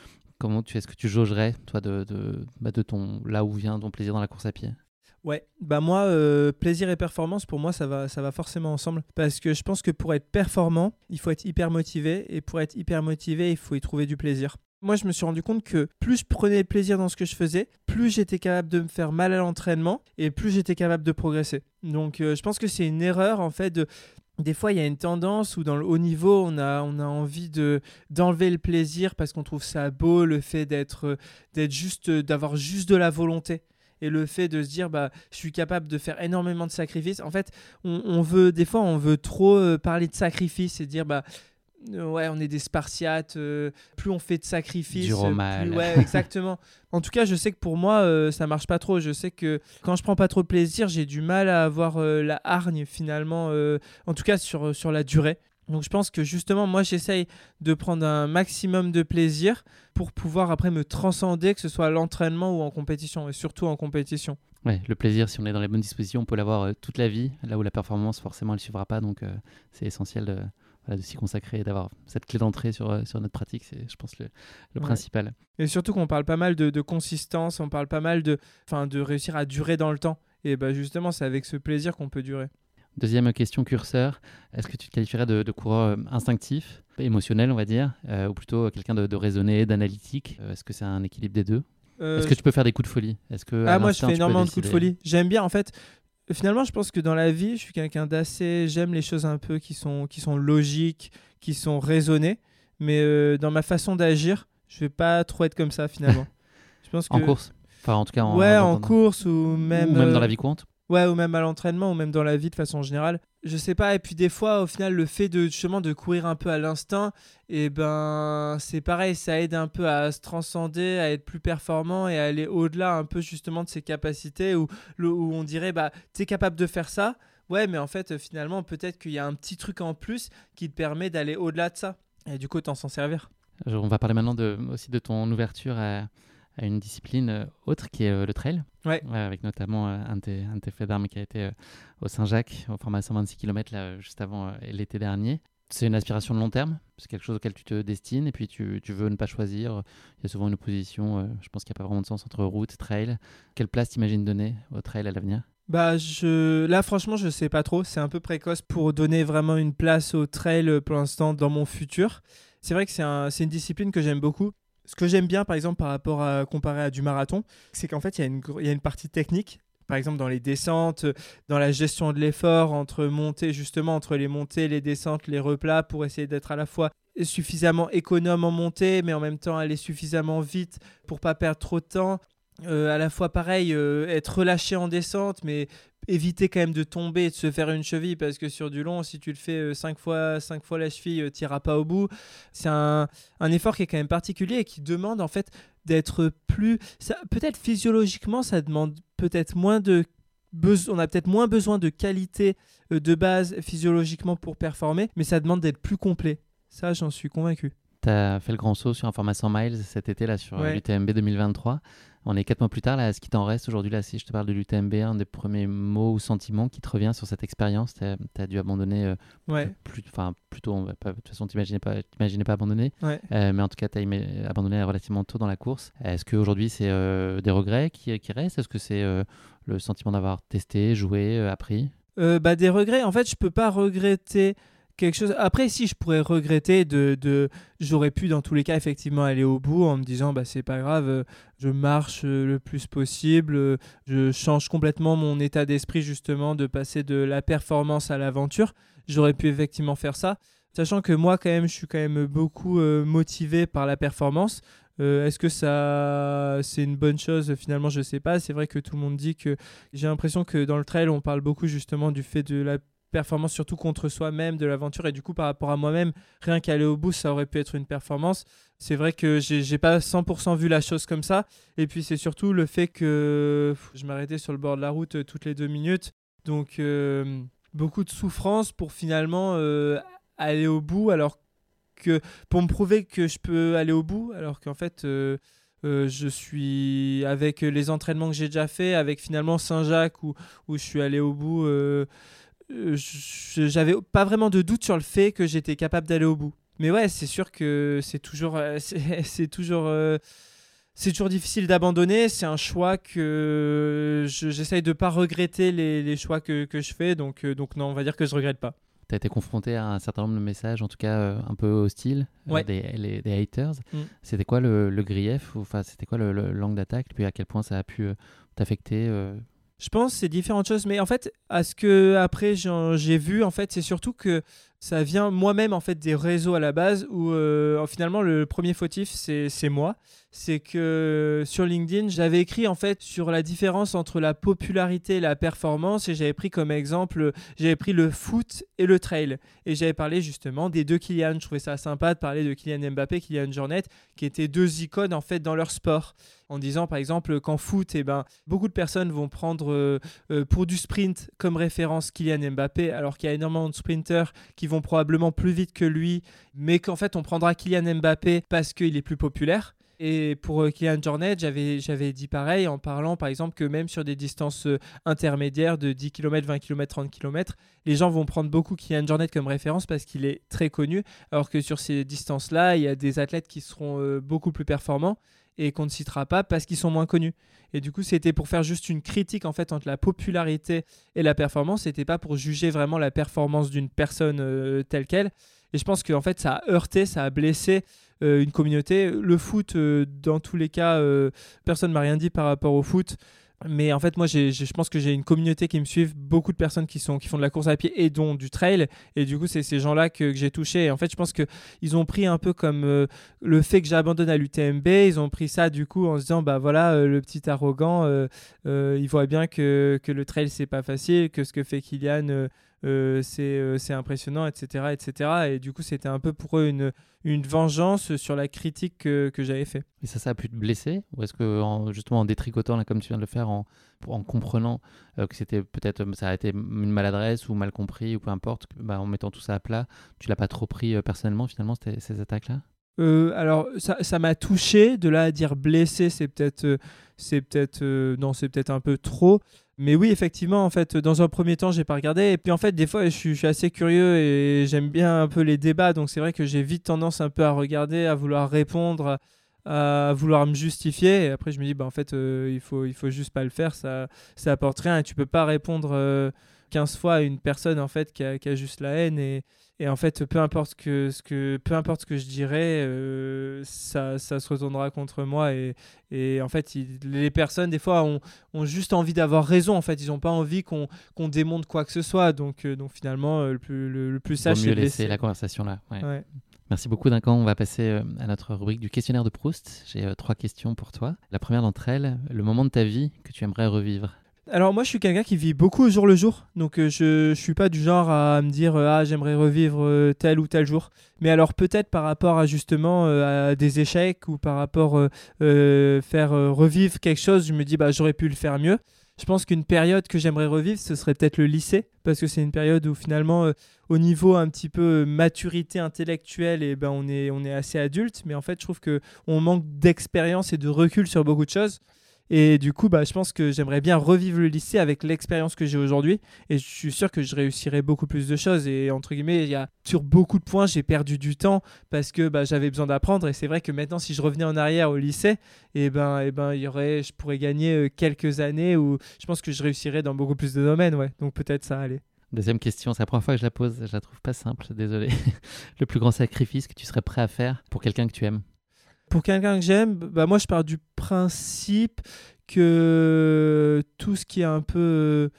tu jaugerais, toi, de ton, là où vient ton plaisir dans la course à pied? Ouais, moi, plaisir et performance, pour moi, ça va forcément ensemble. Parce que je pense que pour être performant, il faut être hyper motivé. Et pour être hyper motivé, il faut y trouver du plaisir. Moi, je me suis rendu compte que plus je prenais plaisir dans ce que je faisais, plus j'étais capable de me faire mal à l'entraînement et plus j'étais capable de progresser. Donc, je pense que c'est une erreur, en fait, Des fois, il y a une tendance où dans le haut niveau, on a envie d'enlever le plaisir parce qu'on trouve ça beau, le fait d'avoir juste de la volonté. Et le fait de se dire, je suis capable de faire énormément de sacrifices. En fait, des fois, on veut trop parler de sacrifices et dire, ouais, on est des Spartiates, plus on fait de sacrifices, dur au mal. Ouais, exactement. En tout cas, je sais que pour moi, ça marche pas trop. Je sais que quand je prends pas trop de plaisir, j'ai du mal à avoir la hargne finalement, en tout cas sur la durée. Donc je pense que justement, moi, j'essaye de prendre un maximum de plaisir pour pouvoir après me transcender, que ce soit à l'entraînement ou en compétition, et surtout en compétition. Ouais, le plaisir, si on est dans les bonnes dispositions, on peut l'avoir toute la vie, là où la performance, forcément, elle ne suivra pas. Donc c'est essentiel de s'y consacrer et d'avoir cette clé d'entrée sur notre pratique. C'est, je pense, le principal. Et surtout qu'on parle pas mal de consistance, on parle pas mal de réussir à durer dans le temps. Et justement, c'est avec ce plaisir qu'on peut durer. Deuxième question curseur, est-ce que tu te qualifierais de coureur instinctif, émotionnel on va dire, ou plutôt quelqu'un de raisonné, d'analytique? Est-ce que c'est un équilibre des deux? Est-ce que tu peux faire des coups de folie? Moi je fais énormément de coups de folie. J'aime bien en fait. Finalement je pense que dans la vie je suis quelqu'un j'aime les choses un peu qui sont logiques, qui sont raisonnées, mais dans ma façon d'agir je vais pas trop être comme ça finalement. Je pense que... En course? Enfin en tout cas en course ou même dans la vie courante? Ouais, ou même à l'entraînement, ou même dans la vie de façon générale. Je sais pas, et puis des fois, au final, le fait justement de courir un peu à l'instinct, c'est pareil, ça aide un peu à se transcender, à être plus performant et à aller au-delà un peu justement de ses capacités, où on dirait, t'es capable de faire ça, ouais, mais en fait, finalement, peut-être qu'il y a un petit truc en plus qui te permet d'aller au-delà de ça, et du coup, t'en s'en servir. On va parler maintenant aussi de ton ouverture à une discipline autre qui est le trail, avec notamment un de tes faits d'armes qui a été au Saint-Jacques au format 126 km là, juste avant l'été dernier. C'est une aspiration de long terme, c'est quelque chose auquel tu te destines et puis tu veux ne pas choisir. Il y a souvent une opposition, je pense qu'il n'y a pas vraiment de sens entre route, trail. Quelle place t'imagines donner au trail à l'avenir? Là, franchement, je sais pas trop. C'est un peu précoce pour donner vraiment une place au trail pour l'instant dans mon futur. C'est vrai que c'est une discipline que j'aime beaucoup. Ce que j'aime bien, par exemple, par rapport à comparé à du marathon, c'est qu'en fait, il y a une partie technique. Par exemple, dans les descentes, dans la gestion de l'effort, entre les montées, les descentes, les replats, pour essayer d'être à la fois suffisamment économe en montée, mais en même temps aller suffisamment vite pour pas perdre trop de temps. À la fois pareil, être relâché en descente, mais éviter quand même de tomber et de se faire une cheville, parce que sur du long, si tu le fais 5 fois la cheville, tu n'iras pas au bout. C'est un effort qui est quand même particulier et qui demande en fait d'être plus... peut-être physiologiquement, ça demande peut-être on a peut-être moins besoin de qualité de base physiologiquement pour performer, mais ça demande d'être plus complet. Ça, j'en suis convaincu. Tu as fait le grand saut sur un format 100 miles cet été là, sur l'UTMB 2023. On est 4 mois plus tard. Là, ce qui t'en reste aujourd'hui, là, si je te parle de l'UTMB, un des premiers mots ou sentiments qui te revient sur cette expérience, tu as dû abandonner plutôt, de toute façon, tu n'imaginais pas abandonner, mais en tout cas, tu as abandonné relativement tôt dans la course. Est-ce qu'aujourd'hui, c'est des regrets qui restent? Est-ce que c'est le sentiment d'avoir testé, joué, appris? Des regrets, en fait, je peux pas regretter quelque chose. Après, si je pourrais regretter j'aurais pu dans tous les cas effectivement aller au bout en me disant c'est pas grave, je marche le plus possible, je change complètement mon état d'esprit justement de passer de la performance à l'aventure. J'aurais pu effectivement faire ça, sachant que moi quand même je suis quand même beaucoup motivé par la performance. Est-ce que ça c'est une bonne chose? Finalement je sais pas. C'est vrai que tout le monde dit que j'ai l'impression que dans le trail on parle beaucoup justement du fait de la performance, surtout contre soi-même, de l'aventure, et du coup par rapport à moi-même, rien qu'aller au bout ça aurait pu être une performance. C'est vrai que j'ai pas 100% vu la chose comme ça, et puis c'est surtout le fait que je m'arrêtais sur le bord de la route toutes les 2 minutes, donc beaucoup de souffrance pour finalement aller au bout, alors que pour me prouver que je peux aller au bout, alors qu'en fait je suis avec les entraînements que j'ai déjà fait, avec finalement Saint-Jacques où je suis allé au bout, j'avais pas vraiment de doute sur le fait que j'étais capable d'aller au bout. Mais ouais, c'est sûr que c'est toujours difficile d'abandonner. C'est un choix que j'essaye de pas regretter les choix que je fais. Donc non, on va dire que je regrette pas. Tu as été confronté à un certain nombre de messages, en tout cas un peu hostiles, des haters. C'était quoi le grief, enfin, c'était quoi l'angle d'attaque, puis à quel point ça a pu t'affecter Je pense que c'est différentes choses, mais en fait, à ce que après j'ai vu, en fait, c'est surtout que ça vient moi-même en fait des réseaux à la base où finalement le premier fautif c'est moi. C'est que sur LinkedIn, j'avais écrit en fait sur la différence entre la popularité et la performance, et j'avais pris comme exemple, j'avais pris le foot et le trail, et j'avais parlé justement des deux Kylian. Je trouvais ça sympa de parler de Kylian Mbappé, Kylian Jornet, qui étaient deux icônes en fait dans leur sport. En disant par exemple qu'en foot, beaucoup de personnes vont prendre pour du sprint comme référence Kylian Mbappé, alors qu'il y a énormément de sprinters qui vont probablement plus vite que lui, mais qu'en fait on prendra Kylian Mbappé parce qu'il est plus populaire. Et pour Kylian Jornet, j'avais dit pareil en parlant par exemple que même sur des distances intermédiaires de 10 km, 20 km, 30 km, les gens vont prendre beaucoup Kylian Jornet comme référence parce qu'il est très connu, alors que sur ces distances-là, il y a des athlètes qui seront beaucoup plus performants et qu'on ne citera pas parce qu'ils sont moins connus. Et du coup, c'était pour faire juste une critique en fait entre la popularité et la performance. C'était pas pour juger vraiment la performance d'une personne telle qu'elle. Et je pense qu'en fait, ça a heurté, ça a blessé une communauté. Le foot, dans tous les cas, personne ne m'a rien dit par rapport au foot. Mais en fait, moi, je pense que j'ai une communauté qui me suivent, beaucoup de personnes qui font de la course à pied et dont du trail. Et du coup, c'est ces gens-là que j'ai touchés. Et en fait, je pense qu'ils ont pris un peu comme le fait que j'abandonne à l'UTMB. Ils ont pris ça du coup en se disant, le petit arrogant, il voit bien que le trail, c'est pas facile, que ce que fait Kylian, c'est impressionnant, etc., etc. Et du coup, c'était un peu pour eux une vengeance sur la critique que j'avais fait. Et ça a pu te blesser? Ou est-ce que justement en détricotant, là, comme tu viens de le faire, en comprenant que c'était peut-être ça a été une maladresse ou mal compris ou peu importe, en mettant tout ça à plat, tu l'as pas trop pris personnellement finalement ces attaques-là? Alors ça m'a touché. De là à dire blessé, c'est peut-être un peu trop. Mais oui, effectivement, en fait, dans un premier temps, j'ai pas regardé. Et puis en fait, des fois, je suis assez curieux et j'aime bien un peu les débats. Donc c'est vrai que j'ai vite tendance un peu à regarder, à vouloir répondre à vouloir me justifier. Et après, je me dis, en fait, il faut juste pas le faire. Ça apporte rien. Et tu peux pas répondre 15 fois à une personne en fait, qui a juste la haine. Et en fait, peu importe ce que je dirais, ça se retournera contre moi. Et en fait, les personnes, des fois, ont juste envie d'avoir raison. En fait, ils n'ont pas envie qu'on démontre quoi que ce soit. Donc finalement, le plus sage, Vaut c'est mieux de laisser laisser. la conversation là. Ouais. Ouais. Merci beaucoup Duncan. On va passer à notre rubrique du questionnaire de Proust. J'ai 3 questions pour toi. La première d'entre elles, le moment de ta vie que tu aimerais revivre. Alors moi je suis quelqu'un qui vit beaucoup au jour le jour, donc je suis pas du genre à me dire j'aimerais revivre tel ou tel jour, mais alors peut-être par rapport à justement à des échecs ou par rapport faire revivre quelque chose, je me dis j'aurais pu le faire mieux. Je pense qu'une période que j'aimerais revivre, ce serait peut-être le lycée, parce que c'est une période où finalement au niveau un petit peu maturité intellectuelle, et on est assez adulte, mais en fait je trouve que on manque d'expérience et de recul sur beaucoup de choses. Et du coup, je pense que j'aimerais bien revivre le lycée avec l'expérience que j'ai aujourd'hui. Et je suis sûr que je réussirais beaucoup plus de choses. Et entre guillemets, sur beaucoup de points, j'ai perdu du temps parce que j'avais besoin d'apprendre. Et c'est vrai que maintenant, si je revenais en arrière au lycée, je pourrais gagner quelques années où je pense que je réussirais dans beaucoup plus de domaines. Ouais. Donc peut-être ça, allez. Deuxième question, c'est la première fois que je la pose. Je la trouve pas simple, désolé. Le plus grand sacrifice que tu serais prêt à faire pour quelqu'un que tu aimes? Pour quelqu'un que j'aime, moi je pars du principe que tout ce qui est un peu,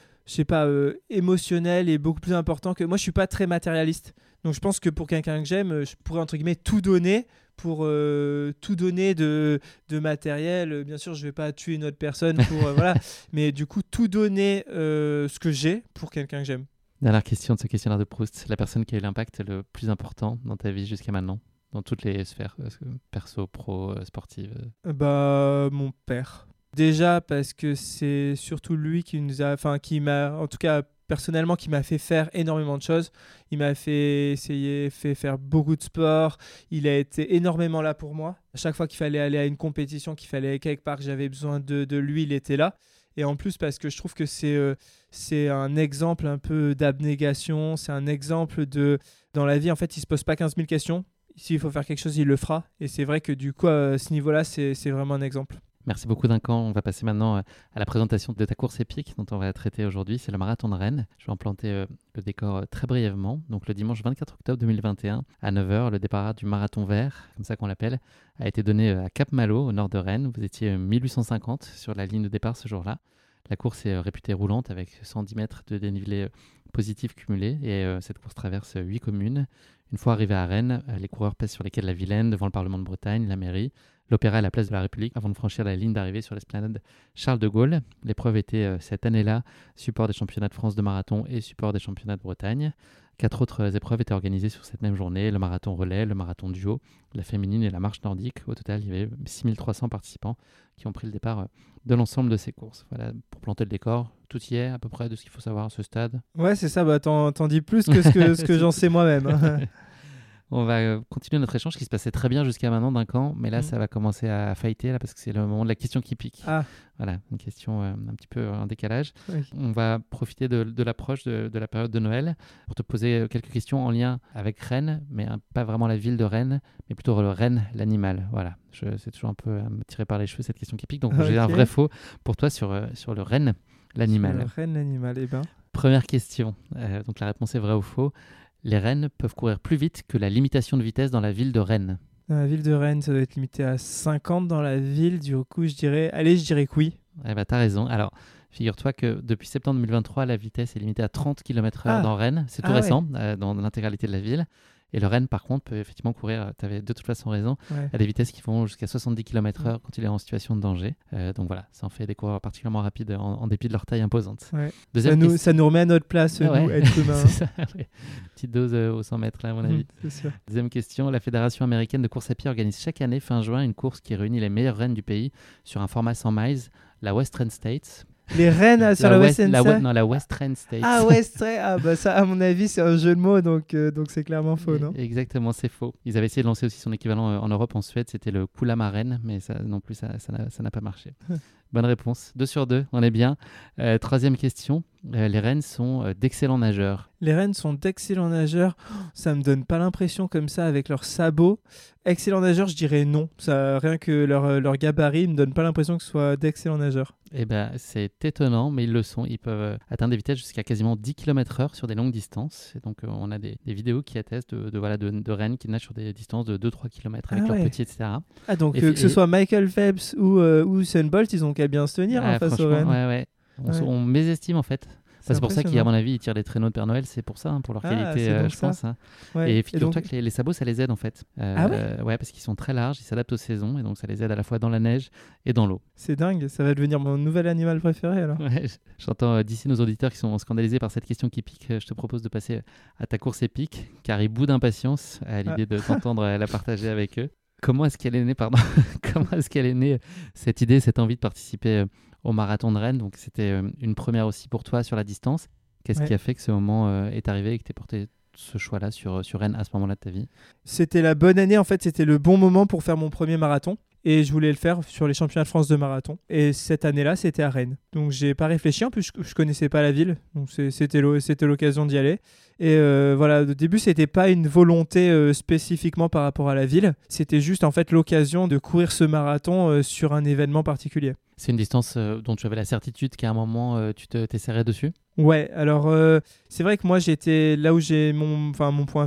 émotionnel est beaucoup plus important que... Moi je suis pas très matérialiste. Donc je pense que pour quelqu'un que j'aime, je pourrais entre guillemets tout donner pour tout donner de matériel. Bien sûr, je vais pas tuer une autre personne pour... voilà. Mais du coup, tout donner ce que j'ai pour quelqu'un que j'aime. Dernière question de ce questionnaire de Proust. La personne qui a eu l'impact le plus important dans ta vie jusqu'à maintenant? Dans toutes les sphères, perso, pro, sportive. Mon père. Déjà parce que c'est surtout lui qui m'a, en tout cas personnellement, qui m'a fait faire énormément de choses. Il m'a fait faire beaucoup de sport. Il a été énormément là pour moi. À chaque fois qu'il fallait aller à une compétition, qu'il fallait aller quelque part, que j'avais besoin de lui, il était là. Et en plus parce que je trouve que c'est un exemple un peu d'abnégation. C'est un exemple dans la vie, en fait, il se pose pas 15 000 questions. S'il faut faire quelque chose, il le fera. Et c'est vrai que du coup, à ce niveau-là, c'est vraiment un exemple. Merci beaucoup Duncan. On va passer maintenant à la présentation de ta course épique dont on va traiter aujourd'hui. C'est le marathon de Rennes. Je vais en planter le décor très brièvement. Donc le dimanche 24 octobre 2021 à 9h, le départ du marathon vert, comme ça qu'on l'appelle, a été donné à Cap-Malo, au nord de Rennes. Vous étiez 1850 sur la ligne de départ ce jour-là. La course est réputée roulante avec 110 mètres de dénivelé positif cumulé et cette course traverse 8 communes. Une fois arrivés à Rennes, les coureurs passent sur les quais de la Vilaine, devant le Parlement de Bretagne, la mairie, l'Opéra et la place de la République, avant de franchir la ligne d'arrivée sur l'esplanade Charles de Gaulle. L'épreuve était cette année-là support des championnats de France de marathon et support des championnats de Bretagne. 4 autres épreuves étaient organisées sur cette même journée, le marathon relais, le marathon duo, la féminine et la marche nordique. Au total, il y avait 6300 participants qui ont pris le départ de l'ensemble de ces courses. Voilà, pour planter le décor, tout y est à peu près de ce qu'il faut savoir à ce stade. Ouais, c'est ça, t'en dis plus que ce que j'en sais moi-même. Hein. On va continuer notre échange qui se passait très bien jusqu'à maintenant Duncan, mais là ça va commencer à fighter là, parce que c'est le moment de la question qui pique. Ah. Voilà, une question un petit peu en décalage. Oui. On va profiter de l'approche de la période de Noël pour te poser quelques questions en lien avec Rennes, mais pas vraiment la ville de Rennes, mais plutôt le Rennes, l'animal. Voilà, c'est toujours un peu à me tirer par les cheveux cette question qui pique, donc j'ai un vrai faux pour toi sur le Rennes, l'animal. Sur le Rennes, l'animal, Première question, donc la réponse est vrai ou faux. Les rennes peuvent courir plus vite que la limitation de vitesse dans la ville de Rennes. Dans la ville de Rennes, ça doit être limité à 50 dans la ville. Du coup, je dirais que oui. T'as raison. Alors, figure-toi que depuis septembre 2023, la vitesse est limitée à 30 km/h dans Rennes. C'est tout récent, dans l'intégralité de la ville. Et le Rennes, par contre, peut effectivement courir, tu avais de toute façon raison, à des vitesses qui vont jusqu'à 70 km/h quand il est en situation de danger. Donc voilà, ça en fait des coureurs particulièrement rapides en dépit de leur taille imposante. Ouais. Ça nous remet à notre place, nous, êtres humains. C'est ça, ouais. Petite dose aux 100 mètres, là, à mon avis. C'est sûr. Deuxième question, la Fédération américaine de course à pied organise chaque année, fin juin, une course qui réunit les meilleurs rennes du pays sur un format 100 miles, la Western States. Les rennes sur la Western States. Non, la Western States. Ah, Western. Ça, à mon avis, c'est un jeu de mots, donc c'est clairement faux, non? Exactement, c'est faux. Ils avaient essayé de lancer aussi son équivalent en Europe, en Suède, c'était le Kulamaren, mais ça non plus, ça n'a pas marché. Bonne réponse. 2 sur 2, on est bien. Troisième question. Les rennes sont d'excellents nageurs. Les rennes sont d'excellents nageurs. Ça me donne pas l'impression comme ça avec leurs sabots. Excellents nageurs, je dirais non. Ça, rien que leur gabarit me donne pas l'impression que ce soit d'excellents nageurs. Eh ben, c'est étonnant, mais ils le sont. Ils peuvent atteindre des vitesses jusqu'à quasiment 10 km/h sur des longues distances. Et donc, on a des vidéos qui attestent de rennes qui nagent sur des distances de 2-3 km avec leurs petits, etc. Ah, donc que ce soit Michael Phelps ou Usain Bolt, ils ont qu'à bien se tenir face aux rennes. Ouais. On mésestime en fait. C'est pour ça qu'à mon avis, ils tirent les traîneaux de Père Noël. C'est pour ça, pour leur qualité, je pense. Hein. Ouais. Et figure-toi que les sabots, ça les aide en fait. Ouais, parce qu'ils sont très larges, ils s'adaptent aux saisons. Et donc, ça les aide à la fois dans la neige et dans l'eau. C'est dingue, ça va devenir mon nouvel animal préféré alors. Ouais, j'entends d'ici nos auditeurs qui sont scandalisés par cette question qui pique. Je te propose de passer à ta course épique, car ils boudent d'impatience à l'idée de t'entendre la partager avec eux. Comment est-ce qu'elle est née, Comment est-ce qu'elle est née, cette idée, cette envie de participer au marathon de Rennes? Donc, c'était une première aussi pour toi sur la distance. Qu'est-ce qui a fait que ce moment est arrivé et que tu aies porté ce choix-là sur Rennes à ce moment-là de ta vie? C'était la bonne année, en fait, c'était le bon moment pour faire mon premier marathon. Et je voulais le faire sur les championnats de France de marathon. Et cette année-là, c'était à Rennes. Donc, j'ai pas réfléchi. En plus, je connaissais pas la ville. Donc, c'était l'occasion d'y aller. Et voilà, au début, c'était pas une volonté spécifiquement par rapport à la ville. C'était juste, en fait, l'occasion de courir ce marathon sur un événement particulier. C'est une distance dont tu avais la certitude qu'à un moment, tu t'essaierais dessus? Ouais, alors c'est vrai que moi j'étais là où j'ai mon point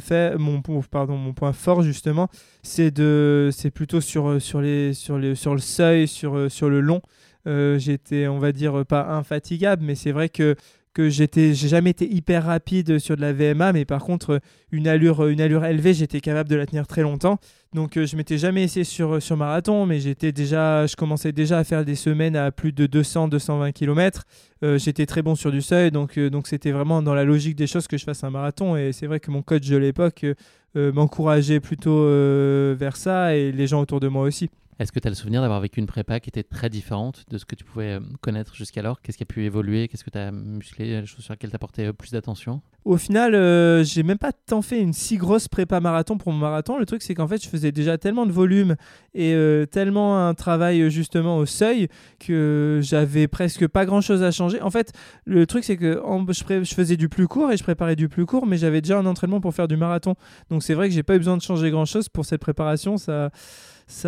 fort justement, c'est plutôt sur le seuil, sur le long. J'étais, on va dire, pas infatigable, mais c'est vrai que j'ai jamais été hyper rapide sur de la VMA, mais par contre une allure élevée, j'étais capable de la tenir très longtemps. Donc je m'étais jamais essayé sur marathon, mais je commençais déjà à faire des semaines à plus de 200-220 km. J'étais très bon sur du seuil, donc c'était vraiment dans la logique des choses que je fasse un marathon. Et c'est vrai que mon coach de l'époque m'encourageait plutôt vers ça, et les gens autour de moi aussi. Est-ce que tu as le souvenir d'avoir vécu une prépa qui était très différente de ce que tu pouvais connaître jusqu'alors? Qu'est-ce qui a pu évoluer? Qu'est-ce que tu as musclé? Les choses sur lesquelles tu as porté plus d'attention? Au final, j'ai même pas tant fait une si grosse prépa marathon pour mon marathon. Le truc, c'est qu'en fait, je faisais déjà tellement de volume et tellement un travail justement au seuil que j'avais presque pas grand-chose à changer. En fait, le truc, c'est que je faisais du plus court et je préparais du plus court, mais j'avais déjà un entraînement pour faire du marathon. Donc c'est vrai que j'ai pas eu besoin de changer grand-chose pour cette préparation. C'est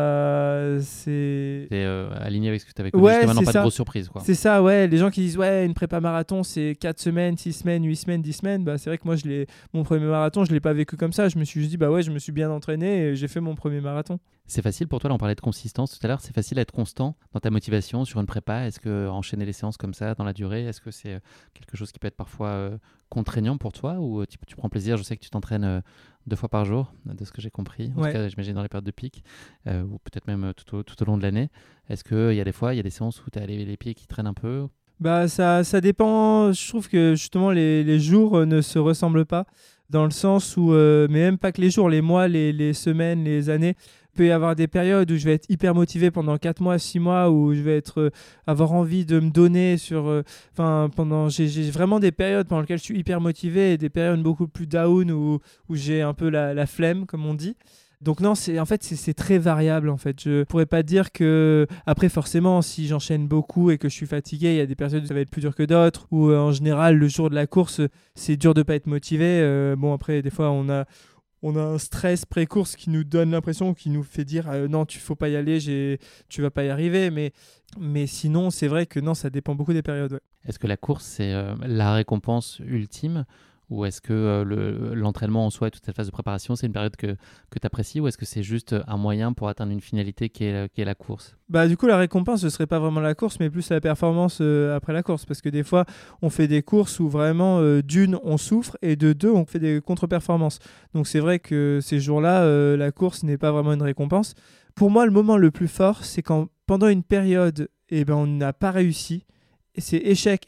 aligné avec ce que tu avais connu jusqu'à maintenant, pas de grosse surprise, quoi. C'est ça, ouais. Les gens qui disent une prépa marathon c'est 4 semaines, 6 semaines, 8 semaines, 10 semaines, bah c'est vrai que moi mon premier marathon, je l'ai pas vécu comme ça. Je me suis juste dit je me suis bien entraîné et j'ai fait mon premier marathon. C'est facile pour toi, là on parlait de consistance tout à l'heure, c'est facile d'être constant dans ta motivation sur une prépa? Est-ce que enchaîner les séances comme ça dans la durée, est-ce que c'est quelque chose qui peut être parfois contraignant pour toi, ou tu prends plaisir? Je sais que tu t'entraînes 2 fois par jour, de ce que j'ai compris, en tout cas j'imagine dans les périodes de pic, ou peut-être même tout au long de l'année. Est-ce qu'il y a des fois, il y a des séances où tu as les pieds qui traînent un peu? Ça dépend. Je trouve que justement les jours ne se ressemblent pas, dans le sens où, mais même pas que les jours, les mois, les semaines, les années. Il peut y avoir des périodes où je vais être hyper motivé pendant 4 mois, 6 mois, où je vais avoir envie de me donner j'ai vraiment des périodes pendant lesquelles je suis hyper motivé, et des périodes beaucoup plus down où j'ai un peu la flemme, comme on dit. Donc non, c'est très variable en fait. Je pourrais pas dire que... Après forcément, si j'enchaîne beaucoup et que je suis fatigué, il y a des périodes où ça va être plus dur que d'autres, ou en général le jour de la course, c'est dur de pas être motivé. Après des fois on a un stress pré-course qui nous donne l'impression, qui nous fait dire non, faut pas y aller, tu vas pas y arriver. Mais sinon, c'est vrai que non, ça dépend beaucoup des périodes. Ouais. Est-ce que la course, c'est la récompense ultime, ou est-ce que l'entraînement en soi et toute cette phase de préparation, c'est une période que tu apprécies, ou est-ce que c'est juste un moyen pour atteindre une finalité qui est la course? Du coup, la récompense, ce serait pas vraiment la course, mais plus la performance après la course. Parce que des fois, on fait des courses où vraiment, d'une, on souffre, et de deux, on fait des contre-performances. Donc c'est vrai que ces jours-là, la course n'est pas vraiment une récompense. Pour moi, le moment le plus fort, c'est quand, pendant une période, on n'a pas réussi. C'est échec,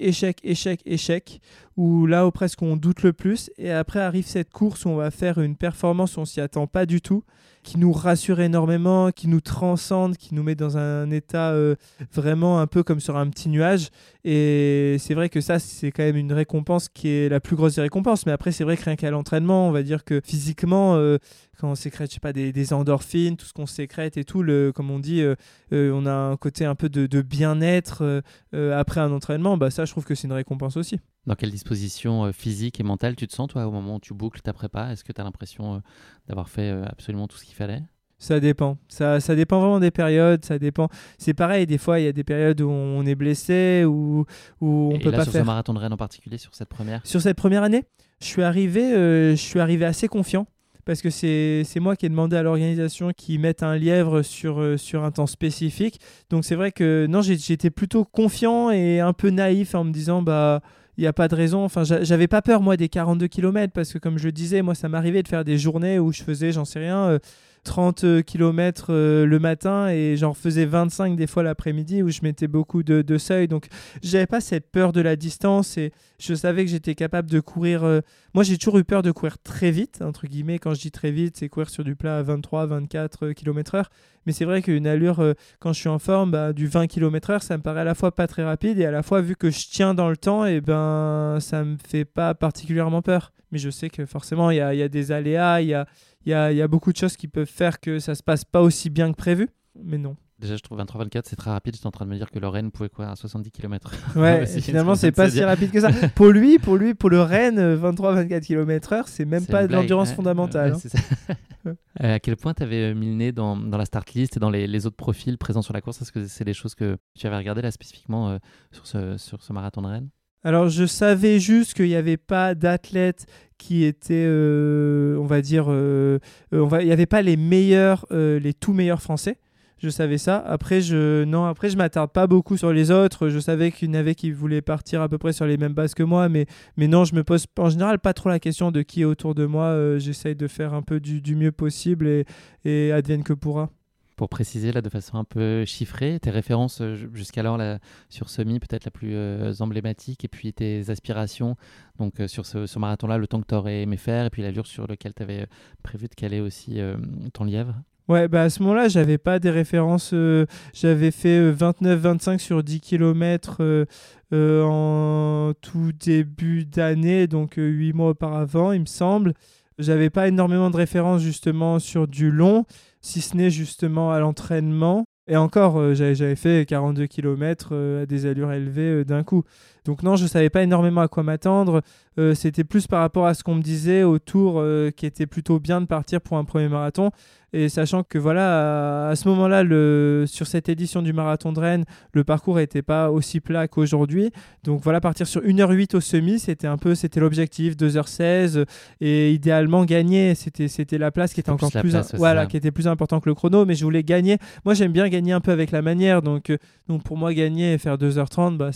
où là où presque on doute le plus, et après arrive cette course où on va faire une performance où on s'y attend pas du tout, qui nous rassure énormément, qui nous transcende, qui nous met dans un état vraiment un peu comme sur un petit nuage. Et c'est vrai que ça, c'est quand même une récompense qui est la plus grosse des récompenses. Mais après, c'est vrai que rien qu'à l'entraînement, on va dire que physiquement, quand on sécrète, je sais pas, des endorphines, tout ce qu'on sécrète et tout, comme on dit, on a un côté un peu de bien-être après un entraînement. Bah, ça, je trouve que c'est une récompense aussi. Dans quelle disposition physique et mentale tu te sens, toi, au moment où tu boucles ta prépa? Est-ce que tu as l'impression d'avoir fait absolument tout ce qu'il fallait? Ça dépend. Ça dépend vraiment des périodes. Ça dépend. C'est pareil, des fois, il y a des périodes où on est blessé, où on et peut là, pas sur faire. ce marathon de Rennes en particulier, sur cette première? Sur cette première année, je suis arrivé assez confiant. Parce que c'est moi qui ai demandé à l'organisation qu'ils mettent un lièvre sur un temps spécifique. Donc c'est vrai que non, j'étais plutôt confiant et un peu naïf en me disant bah il n'y a pas de raison. Enfin, j'avais pas peur moi des 42 km parce que comme je le disais, moi ça m'arrivait de faire des journées où je faisais, j'en sais rien, 30 km le matin et j'en faisais 25 des fois l'après-midi où je mettais beaucoup de seuil. Donc j'avais pas cette peur de la distance et je savais que j'étais capable de courir. Moi j'ai toujours eu peur de courir très vite, entre guillemets. Quand je dis très vite, c'est courir sur du plat à 23-24 km/h. Mais c'est vrai qu'une allure, quand je suis en forme, bah, du 20 km/h, ça me paraît à la fois pas très rapide et à la fois, vu que je tiens dans le temps, et ben, ça me fait pas particulièrement peur. Mais je sais que forcément, il y a des aléas, il y a beaucoup de choses qui peuvent faire que ça se passe pas aussi bien que prévu. Mais non. Déjà, je trouve 23-24, c'est très rapide. J'étais en train de me dire que le Rennes pouvait courir à 70 km. Ouais, finalement, c'est pas si rapide que ça. Pour le Rennes, 23-24 km/h, c'est même pas de l'endurance fondamentale. C'est ça. À quel point tu avais mis le nez dans la start list et dans les autres profils présents sur la course? Est-ce que c'est des choses que tu avais regardées là spécifiquement sur ce marathon de Rennes? Alors, je savais juste qu'il n'y avait pas d'athlètes qui étaient, on va dire, il n'y avait pas les meilleurs, les tout meilleurs Français. Je savais ça. Après, je m'attarde pas beaucoup sur les autres. Je savais qu'il y en avait qui voulaient partir à peu près sur les mêmes bases que moi, mais non, je me pose en général pas trop la question de qui est autour de moi. J'essaye de faire un peu du mieux possible et advienne que pourra. Pour préciser là de façon un peu chiffrée, tes références jusqu'alors là, sur semi peut-être la plus emblématique, et puis tes aspirations donc sur ce marathon-là, le temps que tu aurais aimé faire, et puis l'allure sur lequel tu avais prévu de caler aussi ton lièvre. Ouais, bah à ce moment-là, j'avais pas des références. J'avais fait 29-25 sur 10 km en tout début d'année, donc 8 mois auparavant, il me semble. J'avais pas énormément de références justement sur du long, si ce n'est justement à l'entraînement. Et encore, j'avais fait 42 km à des allures élevées d'un coup. Donc non, je ne savais pas énormément à quoi m'attendre. C'était plus par rapport à ce qu'on me disait autour, qui était plutôt bien de partir pour un premier marathon. Et sachant que voilà, à ce moment-là, sur cette édition du marathon de Rennes, le parcours n'était pas aussi plat qu'aujourd'hui. Donc voilà, partir sur 1h08 au semi, c'était l'objectif, 2h16. Et idéalement, gagner, c'était la place qui était encore plus, qui était plus important que le chrono. Mais je voulais gagner. Moi, j'aime bien gagner un peu avec la manière. Donc pour moi, gagner et faire 2h30, bah,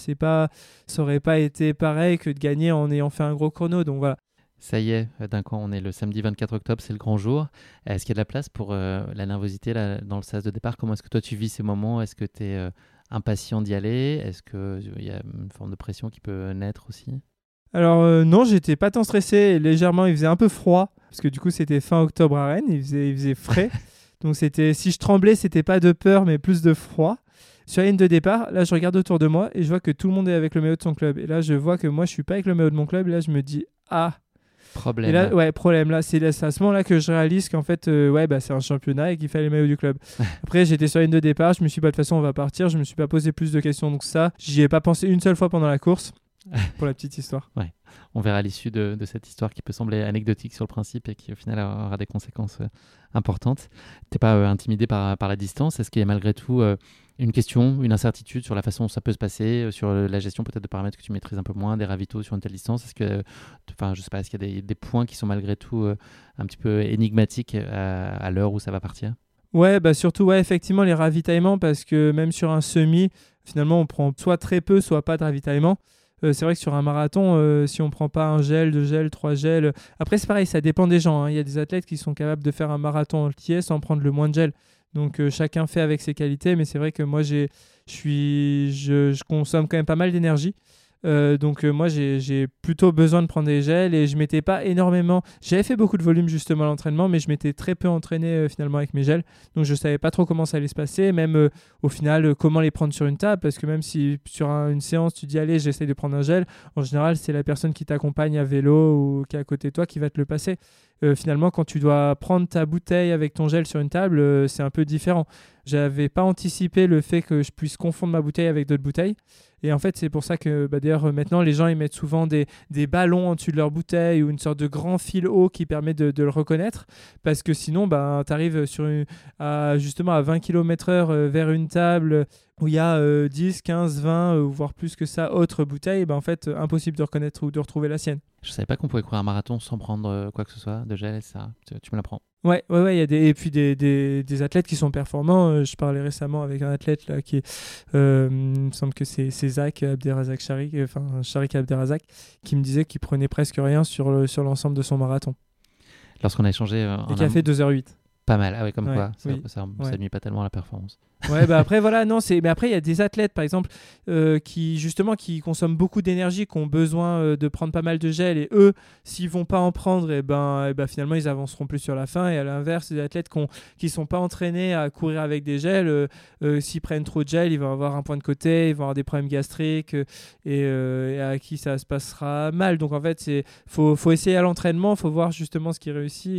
ça n'aurait pas été pareil que de gagner en ayant fait un gros chrono. Donc voilà. Ça y est, d'un coup, on est le samedi 24 octobre, c'est le grand jour. Est-ce qu'il y a de la place pour la nervosité là, dans le sas de départ? Comment est-ce que toi tu vis ces moments? Est-ce que tu es impatient d'y aller? Est-ce qu'il y a une forme de pression qui peut naître aussi? Alors non, j'étais pas tant stressé. Légèrement, il faisait un peu froid, parce que du coup c'était fin octobre à Rennes, il faisait frais. Donc si je tremblais, c'était pas de peur, mais plus de froid. Sur la ligne de départ, là je regarde autour de moi et je vois que tout le monde est avec le maillot de son club. Et là je vois que moi je suis pas avec le maillot de mon club. Et là je me dis problème. Et là, problème. Là, c'est à ce moment-là que je réalise qu'en fait, c'est un championnat et qu'il fallait le maillot du club. Après, j'étais sur la ligne de départ. Je me suis dit, de toute façon, on va partir. Je me suis pas posé plus de questions. Donc ça, j'y ai pas pensé une seule fois pendant la course. Pour la petite histoire. Ouais. On verra l'issue de cette histoire qui peut sembler anecdotique sur le principe et qui au final aura des conséquences importantes. T'es pas intimidé par la distance? Est-ce qu'il y a malgré tout une question, une incertitude sur la façon dont ça peut se passer, sur la gestion peut-être de paramètres que tu maîtrises un peu moins, des ravitaux sur une telle distance? Est-ce que, je sais pas, est-ce qu'il y a des points qui sont malgré tout un petit peu énigmatiques à l'heure où ça va partir? Ouais, bah surtout, effectivement, les ravitaillements, parce que même sur un semi, finalement, on prend soit très peu, soit pas de ravitaillement. C'est vrai que sur un marathon, si on ne prend pas un gel, 2 gels, 3 gels... Après, c'est pareil, ça dépend des gens. Il y a des athlètes qui sont capables de faire un marathon entier sans prendre le moins de gel. Donc, chacun fait avec ses qualités. Mais c'est vrai que moi, je consomme quand même pas mal d'énergie. Donc moi j'ai plutôt besoin de prendre des gels et je m'étais pas énormément. J'avais fait beaucoup de volume justement à l'entraînement, mais je m'étais très peu entraîné finalement avec mes gels. Donc je savais pas trop comment ça allait se passer, même au final comment les prendre sur une table, parce que même si sur une séance tu dis allez j'essaye de prendre un gel, en général c'est la personne qui t'accompagne à vélo ou qui est à côté de toi qui va te le passer. Finalement quand tu dois prendre ta bouteille avec ton gel sur une table, c'est un peu différent. J'avais pas anticipé le fait que je puisse confondre ma bouteille avec d'autres bouteilles. Et en fait, c'est pour ça que d'ailleurs, maintenant, les gens ils mettent souvent des ballons en dessus de leur bouteille ou une sorte de grand fil haut qui permet de le reconnaître. Parce que sinon, tu arrives justement à 20 km/h vers une table où il y a 10, 15, 20, voire plus que ça, autres bouteilles. En fait, impossible de reconnaître ou de retrouver la sienne. Je savais pas qu'on pouvait courir un marathon sans prendre quoi que ce soit, de gel, ça. Tu me l'apprends. Ouais, il y a et puis des athlètes qui sont performants. Je parlais récemment avec un athlète là qui il me semble que c'est Zach Abderrazak Sharik Abderrazak, qui me disait qu'il prenait presque rien sur l'ensemble de son marathon. Lorsqu'on a échangé et qui a fait 2h08. Pas mal, ah ouais, comme quoi, oui. ça nuit pas tellement à la performance. Ouais, après voilà, non, mais après il y a des athlètes par exemple qui consomment beaucoup d'énergie, qui ont besoin de prendre pas mal de gel, et eux, s'ils vont pas en prendre, et ben finalement ils avanceront plus sur la fin. Et à l'inverse, les athlètes qui sont pas entraînés à courir avec des gels, s'ils prennent trop de gel, ils vont avoir un point de côté, ils vont avoir des problèmes gastriques, et à qui ça se passera mal. Donc en fait, faut essayer à l'entraînement, faut voir justement ce qui réussit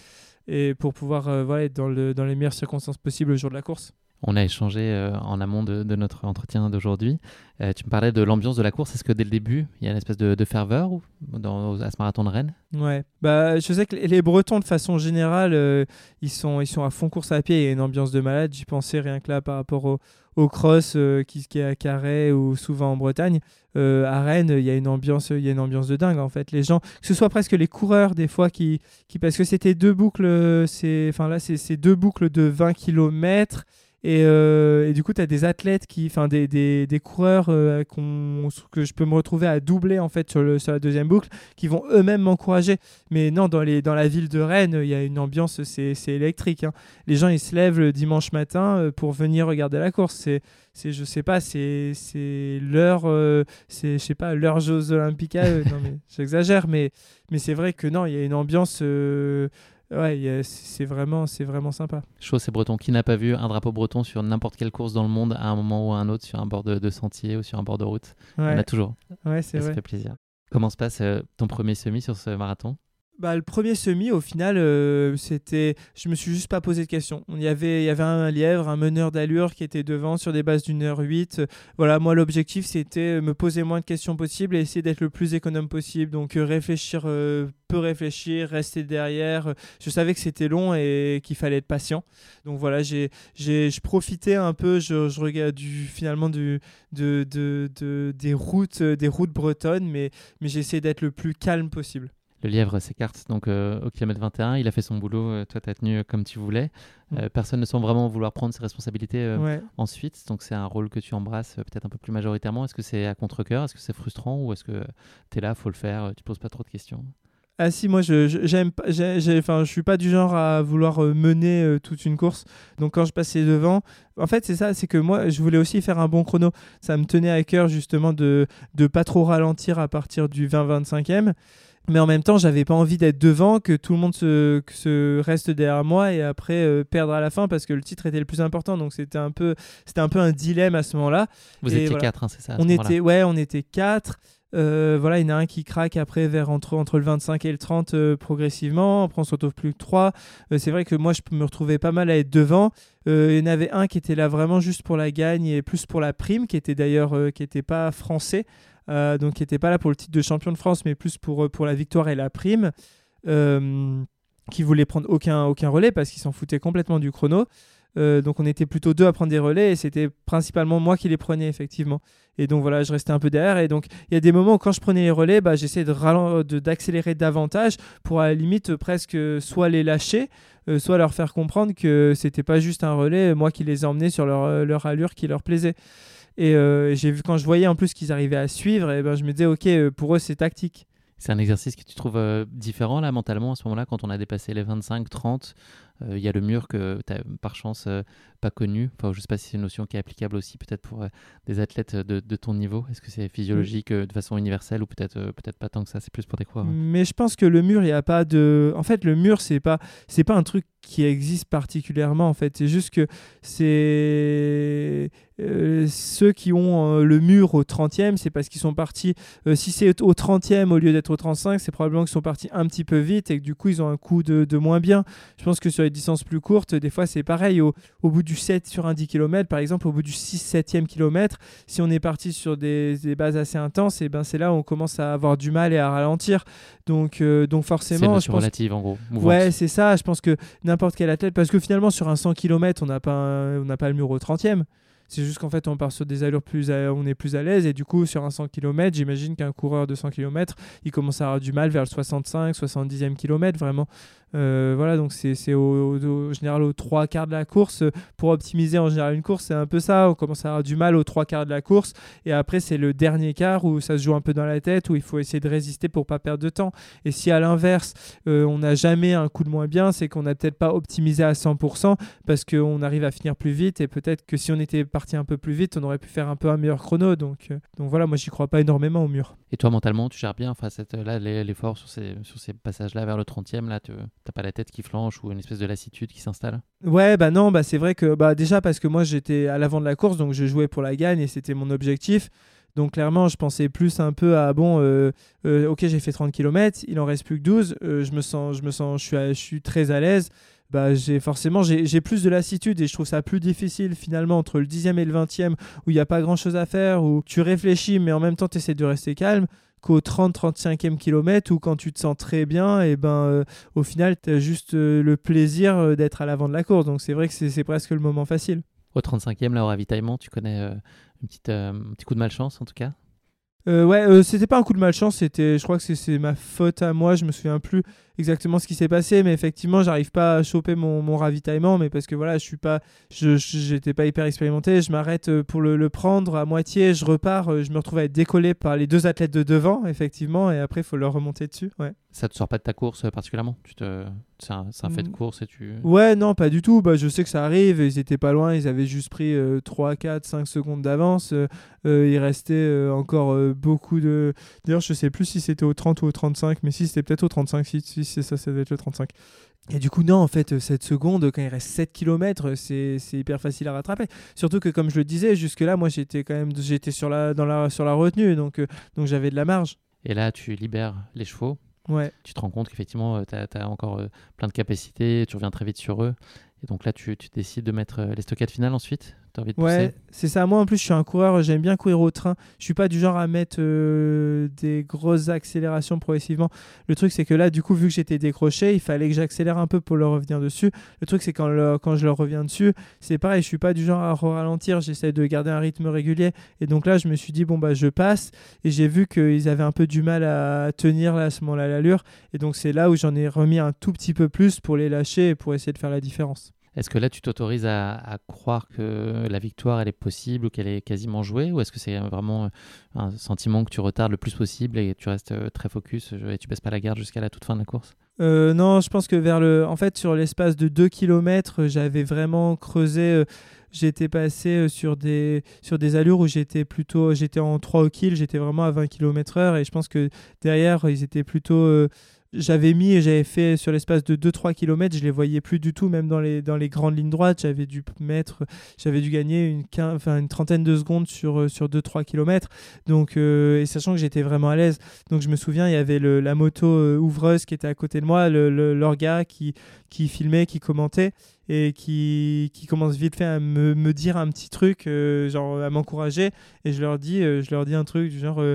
et pour pouvoir être dans les meilleures circonstances possibles le jour de la course. On a échangé en amont de notre entretien d'aujourd'hui. Tu me parlais de l'ambiance de la course. Est-ce que dès le début, il y a une espèce de ferveur à ce marathon de Rennes ? Ouais, je sais que les Bretons, de façon générale, ils sont à fond course à pied. Il y a une ambiance de malade. J'y pensais rien que là par rapport au cross qui est à Carhaix ou souvent en Bretagne. À Rennes, il y a une ambiance de dingue en fait. Les gens, que ce soit presque les coureurs des fois qui parce que c'était deux boucles, c'est 2 boucles de 20 km. Et du coup, tu as des athlètes des coureurs que je peux me retrouver à doubler en fait sur la deuxième boucle, qui vont eux-mêmes m'encourager. Mais non, dans la ville de Rennes, il y a une ambiance, c'est électrique. Les gens, ils se lèvent le dimanche matin pour venir regarder la course. Je sais pas, c'est leur Jeux Olympiques à eux. Non, mais j'exagère, mais c'est vrai que non, il y a une ambiance. C'est vraiment sympa. Chaud, c'est breton. Qui n'a pas vu un drapeau breton sur n'importe quelle course dans le monde à un moment ou à un autre, sur un bord de sentier ou sur un bord de route ? Il y en a toujours. Ouais, c'est vrai. Ça fait plaisir. Comment se passe ton premier semi sur ce marathon ? Le premier semi, au final, je me suis juste pas posé de questions. Il y avait un lièvre, un meneur d'allure qui était devant sur des bases d'1h08. Voilà, moi, l'objectif, c'était me poser moins de questions possibles et essayer d'être le plus économe possible. Donc, réfléchir, peu réfléchir, rester derrière. Je savais que c'était long et qu'il fallait être patient. Donc, voilà, je profitais un peu, je regardais finalement des routes bretonnes, mais j'ai essayé d'être le plus calme possible. Le lièvre s'écarte donc au kilomètre 21, il a fait son boulot, toi tu as tenu comme tu voulais. Personne ne semble vraiment vouloir prendre ses responsabilités ensuite, donc c'est un rôle que tu embrasses peut-être un peu plus majoritairement. Est-ce que c'est à contre-cœur, est-ce que c'est frustrant, ou est-ce que tu es là, faut le faire, tu poses pas trop de questions ? Ah si, moi je suis pas du genre à vouloir mener toute une course. Donc quand je passais devant, en fait c'est ça, c'est que moi je voulais aussi faire un bon chrono. Ça me tenait à cœur justement de pas trop ralentir à partir du 20-25e. Mais en même temps, j'avais pas envie d'être devant, que tout le monde se reste derrière moi et après perdre à la fin, parce que le titre était le plus important. Donc c'était un peu un dilemme à ce moment-là. Vous étiez 4, c'est ça ? On était 4. Il y en a un qui craque après vers entre le 25 et le 30 progressivement. Après, on se retrouve plus que 3. C'est vrai que moi, je me retrouvais pas mal à être devant. Il y en avait un qui était là vraiment juste pour la gagne et plus pour la prime, qui était d'ailleurs qui était pas français. Donc qui n'était pas là pour le titre de champion de France, mais plus pour la victoire et la prime, qui voulait prendre aucun relais parce qu'il s'en foutait complètement du chrono. Donc on était plutôt 2 à prendre des relais et c'était principalement moi qui les prenais effectivement. Et donc voilà, je restais un peu derrière. Et donc il y a des moments où quand je prenais les relais, j'essayais d'accélérer davantage pour à la limite presque soit les lâcher, soit leur faire comprendre que c'était pas juste un relais, moi qui les emmenais sur leur allure qui leur plaisait. Et j'ai vu, quand je voyais en plus qu'ils arrivaient à suivre, je me disais ok, pour eux c'est tactique. C'est un exercice que tu trouves différent là mentalement à ce moment-là, quand on a dépassé les 25-30, Il y a le mur que tu as par chance pas connu. Enfin, je ne sais pas si c'est une notion qui est applicable aussi peut-être pour des athlètes de ton niveau. Est-ce que c'est physiologique de façon universelle ou peut-être pas tant que ça, c'est plus pour des coureurs? Mais je pense que le mur, il n'y a pas de... En fait, le mur, c'est pas un truc qui existe particulièrement, en fait. C'est juste que c'est... ceux qui ont le mur au 30e, c'est parce qu'ils sont partis... si c'est au 30e au lieu d'être au 35, c'est probablement qu'ils sont partis un petit peu vite et que du coup, ils ont un coup de moins bien. Je pense que sur les distances plus courtes, des fois, c'est pareil. Au bout du 7 sur un 10 km, par exemple, au bout du 6-7e kilomètre, si on est parti sur des bases assez intenses, et ben c'est là où on commence à avoir du mal et à ralentir. Donc forcément... C'est une je notion pense... relative, en gros. Mouvante. Ouais, c'est ça. Je pense que n'importe quel athlète, parce que finalement, sur un 100 km, on n'a pas le mur au 30e. C'est juste qu'en fait, on part sur des allures on est plus à l'aise. Et du coup, sur un 100 km, j'imagine qu'un coureur de 100 km, il commence à avoir du mal vers le 65, 70e kilomètre, vraiment. Voilà, donc c'est au général aux 3/4 de la course. Pour optimiser en général une course, c'est un peu ça. On commence à avoir du mal aux 3/4 de la course. Et après, c'est le dernier quart où ça se joue un peu dans la tête, où il faut essayer de résister pour pas perdre de temps. Et si à l'inverse, on n'a jamais un coup de moins bien, c'est qu'on n'a peut-être pas optimisé à 100% parce qu'on arrive à finir plus vite. Et peut-être que si on était parti un peu plus vite, on aurait pu faire un peu un meilleur chrono. Donc voilà, moi, j'y crois pas énormément au mur. Et toi, mentalement, tu gères bien enfin, là, l'effort sur ces passages-là vers le 30e, là, t'as pas la tête qui flanche ou une espèce de lassitude qui s'installe? Ouais, bah non, c'est vrai que déjà parce que moi j'étais à l'avant de la course, donc je jouais pour la gagne et c'était mon objectif. Donc clairement, je pensais plus un peu à ok, j'ai fait 30 km, il en reste plus que 12, je suis très à l'aise. J'ai plus de lassitude et je trouve ça plus difficile finalement entre le 10e et le 20e où il n'y a pas grand chose à faire, où tu réfléchis mais en même temps tu essaies de rester calme, qu'au 30-35e kilomètre où quand tu te sens très bien, et au final tu as juste le plaisir d'être à l'avant de la course. Donc c'est vrai que c'est presque le moment facile. Au 35e, là, au ravitaillement, tu connais un petit coup de malchance en tout cas? C'était pas un coup de malchance, je crois que c'est ma faute à moi, je me souviens plus exactement ce qui s'est passé, mais effectivement j'arrive pas à choper mon ravitaillement, mais parce que voilà, j'étais pas hyper expérimenté, je m'arrête pour le prendre à moitié, je repars, je me retrouve à être décollé par les deux athlètes de devant, effectivement, et après il faut leur remonter dessus. Ouais. Ça te sort pas de ta course particulièrement? C'est un fait de course et tu... Ouais, non, pas du tout. Je sais que ça arrive. Ils étaient pas loin. Ils avaient juste pris 3, 4, 5 secondes d'avance. Il restait encore beaucoup de... D'ailleurs, je sais plus si c'était au 30 ou au 35. Mais si, c'était peut-être au 35. Si c'est ça, ça devait être le 35. Et du coup, non, en fait, cette seconde, quand il reste 7 km, c'est hyper facile à rattraper. Surtout que, comme je le disais, jusque-là, moi, j'étais sur la retenue. Donc j'avais de la marge. Et là, tu libères les chevaux. Ouais. Tu te rends compte qu'effectivement, tu as encore plein de capacités, tu reviens très vite sur eux. Et donc là, tu décides de mettre les stockades finales ensuite? Tu as envie de pousser? Ouais, c'est ça. Moi, en plus, je suis un coureur, j'aime bien courir au train. Je suis pas du genre à mettre des grosses accélérations progressivement. Le truc, c'est que là, du coup, vu que j'étais décroché, il fallait que j'accélère un peu pour leur revenir dessus. Le truc, c'est quand je leur reviens dessus, c'est pareil, je suis pas du genre à ralentir, j'essaie de garder un rythme régulier. Et donc là, je me suis dit, je passe. Et j'ai vu qu'ils avaient un peu du mal à tenir là, à ce moment-là l'allure. Et donc, c'est là où j'en ai remis un tout petit peu plus pour les lâcher et pour essayer de faire la différence. Est-ce que là, tu t'autorises à croire que la victoire, elle est possible ou qu'elle est quasiment jouée? Ou est-ce que c'est vraiment un sentiment que tu retardes le plus possible et tu restes très focus et tu baisses pas la garde jusqu'à la toute fin de la course? Non, je pense que en fait, sur l'espace de 2 km, j'avais vraiment creusé. J'étais passé sur des allures où j'étais en 3 au kill, j'étais vraiment à 20 km/h. Et je pense que derrière, ils étaient plutôt... j'avais fait sur l'espace de 2-3 km, je les voyais plus du tout, même dans les grandes lignes droites. J'avais dû gagner une trentaine de secondes sur 2-3 km. Donc, et sachant que j'étais vraiment à l'aise. Donc je me souviens, il y avait la moto ouvreuse qui était à côté de moi, leur gars qui filmait, qui commentait et qui commence vite fait à me dire un petit truc, genre à m'encourager. Et je leur dis un truc du genre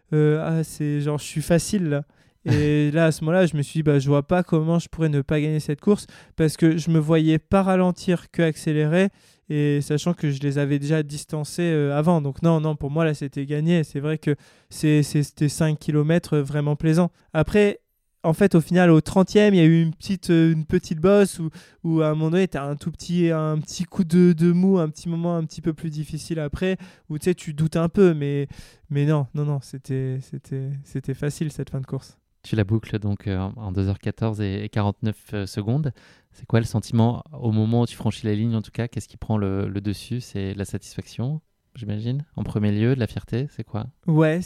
c'est genre je suis facile là. Et là, à ce moment-là, je me suis dit, je vois pas comment je pourrais ne pas gagner cette course parce que je me voyais pas ralentir que accélérer, et sachant que je les avais déjà distancés avant. Donc non, pour moi, là, c'était gagné. C'est vrai que c'était 5 km vraiment plaisant. Après, en fait, au final, au 30e, il y a eu une petite bosse où à un moment donné, tu as un petit coup de mou, un petit moment un petit peu plus difficile après, où tu doutes un peu, mais non, c'était facile cette fin de course. Tu la boucles donc en 2h14 et 49 secondes. C'est quoi le sentiment au moment où tu franchis la ligne en tout cas? Qu'est-ce qui prend le dessus? C'est la satisfaction, j'imagine, en premier lieu, de la fierté, c'est quoi? Ouais,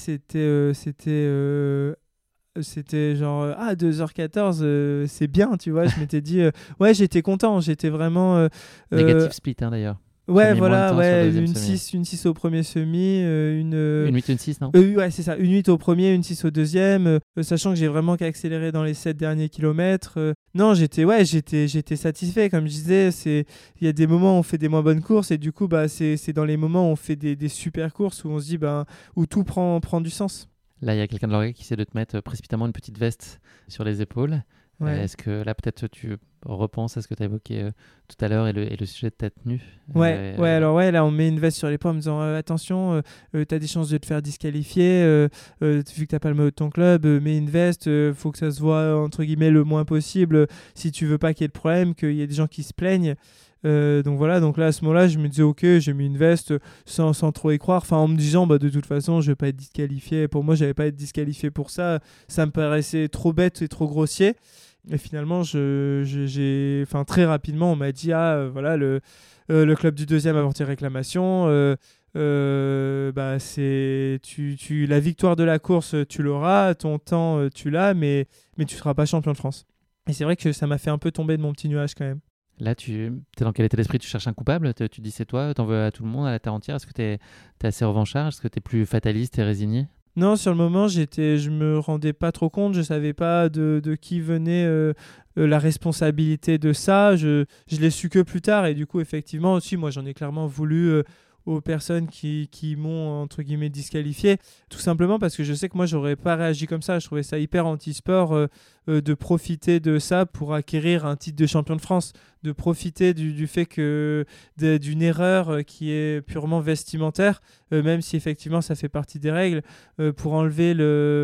c'était genre 2h14, c'est bien, tu vois. Je m'étais dit ouais, j'étais content, j'étais vraiment Négatif split d'ailleurs. Tu as ouais, mis moins de voilà, temps sur le ouais, deuxième une semi. 6 une 6 au premier semi, Une 8, une 6, non? ouais, c'est ça, une 8 au premier, une 6 au deuxième, sachant que j'ai vraiment qu'accéléré dans les 7 derniers kilomètres. Non, j'étais satisfait, comme je disais, il y a des moments où on fait des moins bonnes courses, et du coup, bah, c'est dans les moments où on fait des super courses où on se dit, bah, où tout prend du sens. Là, il y a quelqu'un de l'oreille qui essaie de te mettre précipitamment une petite veste sur les épaules. Ouais. Est-ce que là, peut-être, tu repenses à ce que tu as évoqué tout à l'heure et le sujet de ta tenue? Ouais, alors ouais, là on met une veste sur les poings en me disant attention, t'as des chances de te faire disqualifier, vu que t'as pas le maillot de ton club, mets une veste, faut que ça se voit entre guillemets le moins possible, si tu veux pas qu'il y ait de problème, qu'il y ait des gens qui se plaignent. Donc voilà, donc là à ce moment-là, je me disais ok, j'ai mis une veste sans trop y croire, enfin en me disant bah de toute façon je vais pas être disqualifié. Pour moi, j'allais pas être disqualifié pour ça, ça me paraissait trop bête et trop grossier. Et finalement, enfin, très rapidement, on m'a dit voilà, le club du deuxième a porté réclamation. Bah, la victoire de la course, tu l'auras, ton temps, tu l'as, mais tu ne seras pas champion de France. Et c'est vrai que ça m'a fait un peu tomber de mon petit nuage quand même. Là, tu es dans quel état d'esprit? Tu cherches un coupable? Tu dis c'est toi? T'en veux à tout le monde, à la terre entière? Est-ce que tu es assez revanchard? Est-ce que tu es plus fataliste et résigné? Non, sur le moment, je me rendais pas trop compte, je savais pas de qui venait la responsabilité de ça. Je l'ai su que plus tard, et du coup, effectivement, aussi, moi, j'en ai clairement voulu aux personnes qui m'ont entre guillemets disqualifié, tout simplement parce que je sais que moi, j'aurais pas réagi comme ça. Je trouvais ça hyper anti-sport de profiter de ça pour acquérir un titre de champion de France, de profiter du fait que d'une erreur qui est purement vestimentaire, même si effectivement ça fait partie des règles, pour enlever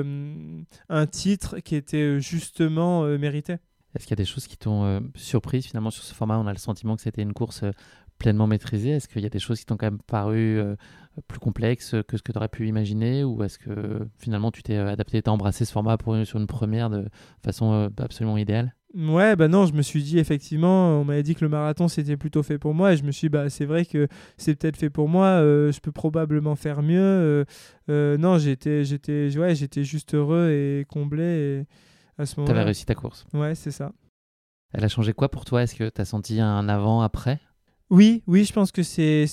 un titre qui était justement mérité. Est-ce qu'il y a des choses qui t'ont surprise finalement sur ce format? On a le sentiment que c'était une course pleinement maîtrisée. Est-ce qu'il y a des choses qui t'ont quand même paru plus complexes que ce que tu aurais pu imaginer? Ou est-ce que finalement tu t'es adapté, tu as embrassé ce format sur une première de façon absolument idéale? Ouais, bah non, je me suis dit effectivement, on m'avait dit que le marathon c'était plutôt fait pour moi, et je me suis dit bah c'est vrai que c'est peut-être fait pour moi, je peux probablement faire mieux. Non, j'étais juste heureux et comblé à ce Tu avais moment-là. réussi ta course. Ouais, c'est ça. Elle a changé quoi pour toi? Est-ce que tu as senti un avant-après? Oui, je pense que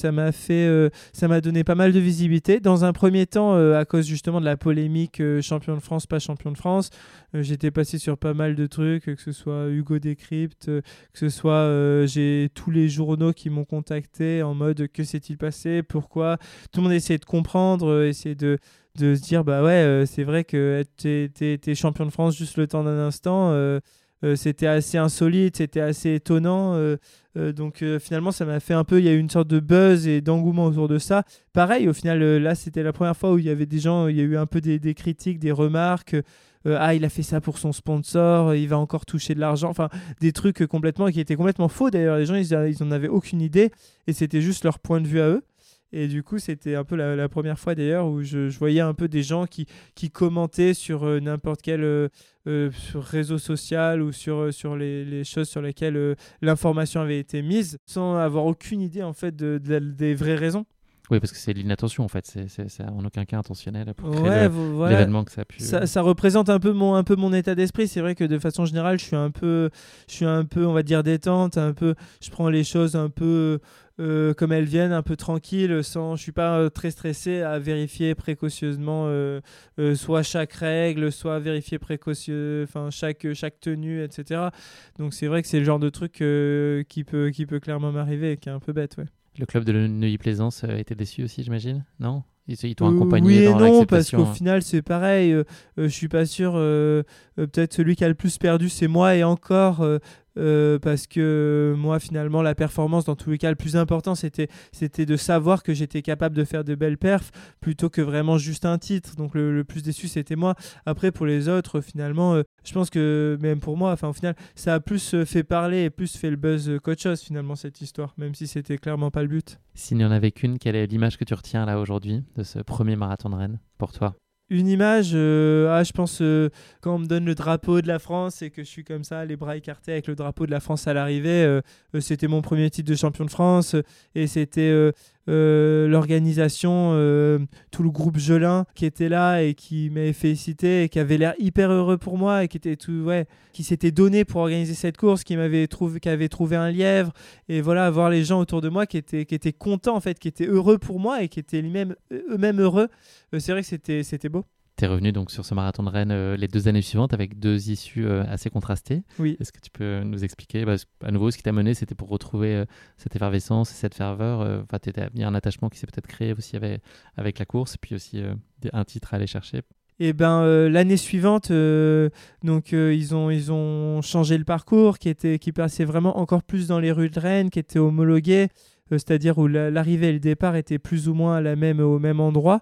ça m'a donné pas mal de visibilité. Dans un premier temps, à cause justement de la polémique champion de France, pas champion de France, j'étais passé sur pas mal de trucs, que ce soit Hugo Décrypte, que ce soit j'ai tous les journaux qui m'ont contacté en mode que s'est-il passé, pourquoi. Tout le monde essayait de comprendre, essayait de se dire bah ouais, c'est vrai que t'es champion de France juste le temps d'un instant. C'était assez insolite, c'était assez étonnant. Donc finalement, ça m'a fait un peu, il y a eu une sorte de buzz et d'engouement autour de ça. Pareil, au final, là, c'était la première fois où il y avait des gens, il y a eu un peu des critiques, des remarques. Il a fait ça pour son sponsor, il va encore toucher de l'argent. Enfin, des trucs qui étaient complètement faux. D'ailleurs, les gens, ils en avaient aucune idée, et c'était juste leur point de vue à eux. Et du coup, c'était un peu la première fois d'ailleurs où je voyais un peu des gens qui commentaient sur n'importe quel sur réseau social ou sur les choses sur lesquelles l'information avait été mise, sans avoir aucune idée en fait des vraies raisons. Oui, parce que c'est de l'inattention en fait, c'est en aucun cas intentionnel pour créer Ouais, voilà. l'événement que ça a pu. Ça représente un peu mon état d'esprit. C'est vrai que de façon générale, je suis un peu, on va dire, détente, un peu, je prends les choses un peu comme elles viennent, un peu tranquille, je suis pas très stressé à vérifier précautionneusement soit chaque règle, soit vérifier enfin chaque tenue, etc. Donc c'est vrai que c'est le genre de truc qui peut clairement m'arriver et qui est un peu bête, ouais. Le club de Neuilly-Plaisance a été déçu aussi, j'imagine? Non? Ils t'ont accompagné Oui et dans non, parce l'acceptation? qu'au final, c'est pareil. Je suis pas sûr. Peut-être celui qui a le plus perdu, c'est moi, et encore. Parce que moi, finalement, la performance, dans tous les cas, le plus important, c'était de savoir que j'étais capable de faire de belles perfs plutôt que vraiment juste un titre. Donc, le plus déçu, c'était moi. Après, pour les autres, finalement, je pense que même pour moi, enfin, au final, ça a plus fait parler et plus fait le buzz qu'autre chose, finalement, cette histoire, même si c'était clairement pas le but. S'il n'y en avait qu'une, quelle est l'image que tu retiens là aujourd'hui de ce premier marathon de Rennes pour toi? Une image, je pense quand on me donne le drapeau de la France et que je suis comme ça, les bras écartés avec le drapeau de la France à l'arrivée, c'était mon premier titre de champion de France et c'était l'organisation, tout le groupe Gelin qui était là et qui m'avait félicité et qui avait l'air hyper heureux pour moi et qui s'était donné pour organiser cette course, qui avait trouvé un lièvre et voilà, voir les gens autour de moi qui étaient contents en fait, qui étaient heureux pour moi et qui étaient eux-mêmes heureux. C'est vrai que c'était beau. Tu es revenu donc sur ce marathon de Rennes les 2 années suivantes avec 2 issues assez contrastées. Oui. Est-ce que tu peux nous expliquer à nouveau ce qui t'a mené, c'était pour retrouver cette effervescence et cette ferveur. Il y a un attachement qui s'est peut-être créé aussi avec la course et puis aussi un titre à aller chercher. Et l'année suivante, ils ont changé le parcours qui passait vraiment encore plus dans les rues de Rennes, qui était homologué, c'est-à-dire où l'arrivée et le départ étaient plus ou moins au même endroit.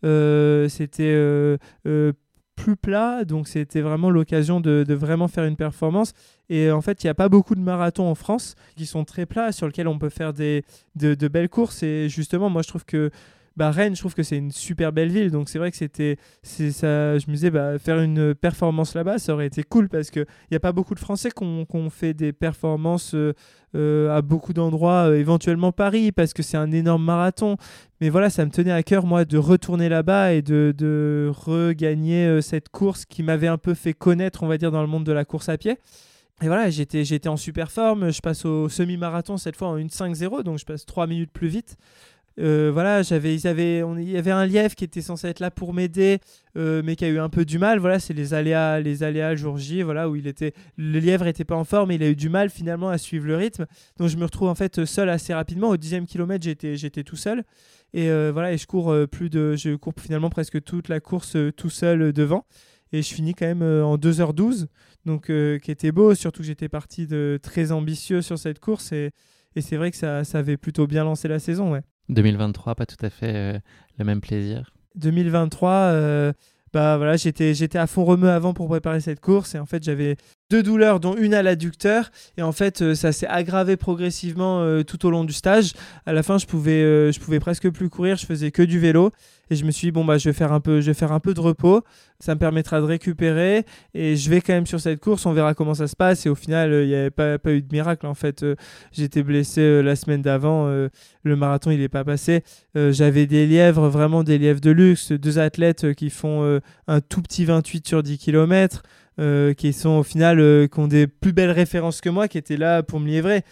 C'était plus plat, donc c'était vraiment l'occasion de vraiment faire une performance. Et en fait, il n'y a pas beaucoup de marathons en France qui sont très plats, sur lesquels on peut faire de belles courses. Et justement, moi, je trouve que Rennes, je trouve que c'est une super belle ville, donc c'est vrai que ça, je me disais faire une performance là-bas, ça aurait été cool parce qu'il n'y a pas beaucoup de Français qui ont fait des performances à beaucoup d'endroits, éventuellement Paris parce que c'est un énorme marathon, mais voilà, ça me tenait à cœur moi de retourner là-bas et de regagner cette course qui m'avait un peu fait connaître, on va dire, dans le monde de la course à pied. Et voilà, j'étais en super forme, je passe au semi-marathon cette fois en 1,5-0, donc je passe 3 minutes plus vite. Il y avait un lièvre qui était censé être là pour m'aider, mais qui a eu un peu du mal. Voilà, c'est les aléas le jour J, voilà, où le lièvre n'était pas en forme, et il a eu du mal finalement à suivre le rythme. Donc je me retrouve en fait seul assez rapidement. Au 10e kilomètre, j'étais tout seul. Et et je cours finalement presque toute la course tout seul devant. Et je finis quand même en 2h12, donc qui était beau, surtout que j'étais parti de très ambitieux sur cette course. Et c'est vrai que ça avait plutôt bien lancé la saison, ouais. 2023, pas tout à fait le même plaisir. 2023, j'étais à fond remue avant pour préparer cette course et en fait j'avais 2 douleurs dont une à l'adducteur et en fait ça s'est aggravé progressivement tout au long du stage. À la fin je pouvais presque plus courir, je faisais que du vélo et je me suis dit je vais faire un peu de repos, ça me permettra de récupérer et je vais quand même sur cette course, on verra comment ça se passe. Et au final il n'y avait pas eu de miracle en fait. J'étais blessé la semaine d'avant, le marathon il n'est pas passé. J'avais vraiment des lièvres de luxe, 2 athlètes qui font un tout petit 28 sur 10 km, qui sont au final qui ont des plus belles références que moi, qui étaient là pour me livrer.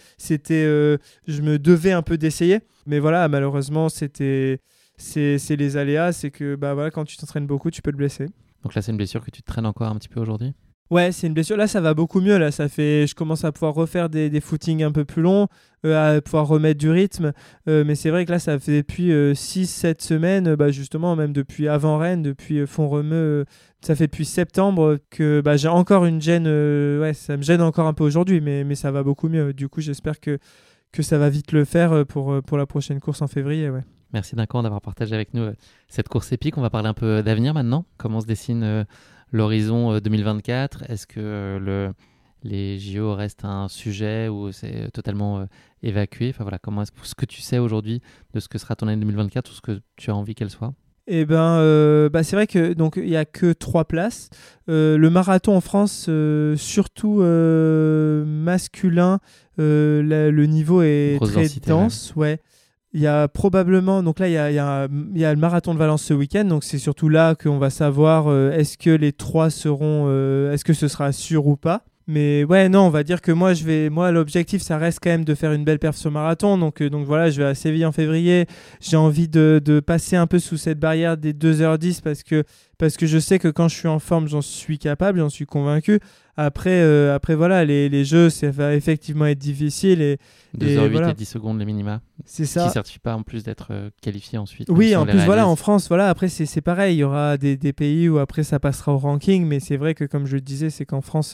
Je me devais un peu d'essayer, mais voilà, malheureusement c'est les aléas, c'est que quand tu t'entraînes beaucoup tu peux te blesser. Donc là c'est une blessure que tu te traînes encore un petit peu aujourd'hui? Ouais, c'est une blessure. Là, ça va beaucoup mieux. Là, je commence à pouvoir refaire des footings un peu plus longs, à pouvoir remettre du rythme. Mais c'est vrai que là, ça fait depuis 6-7 semaines, justement, même depuis avant Rennes, depuis Font-Romeu, ça fait depuis septembre que j'ai encore une gêne. Ça me gêne encore un peu aujourd'hui, mais ça va beaucoup mieux. Du coup, j'espère que ça va vite le faire pour la prochaine course en février. Ouais. Merci Duncan d'avoir partagé avec nous cette course épique. On va parler un peu d'avenir maintenant. Comment se dessine l'horizon 2024? Est-ce que les JO restent un sujet ou c'est totalement évacué? Enfin voilà, comment ce que tu sais aujourd'hui de ce que sera ton année 2024 ou ce que tu as envie qu'elle soit? C'est vrai que donc il y a que 3 places. Le marathon en France, surtout masculin, le niveau est grosse très densité, dense. Ouais. Il y a probablement, donc là il y a le marathon de Valence ce week-end, donc c'est surtout là qu'on va savoir est-ce que les 3 seront, est-ce que ce sera sûr ou pas. Mais ouais, non, on va dire que moi l'objectif ça reste quand même de faire une belle perf sur marathon, donc voilà, je vais à Séville en février. J'ai envie de passer un peu sous cette barrière des 2h10 parce que je sais que quand je suis en forme, j'en suis capable, j'en suis convaincu. Après voilà, les jeux, ça va effectivement être difficile. 2h08 voilà. et 10 secondes les minima. C'est ça. Qui ne certifie pas en plus d'être qualifié ensuite. Oui, en plus, voilà, en France, voilà, après, c'est pareil. Il y aura des pays où après, ça passera au ranking. Mais c'est vrai que, comme je le disais, c'est qu'en France,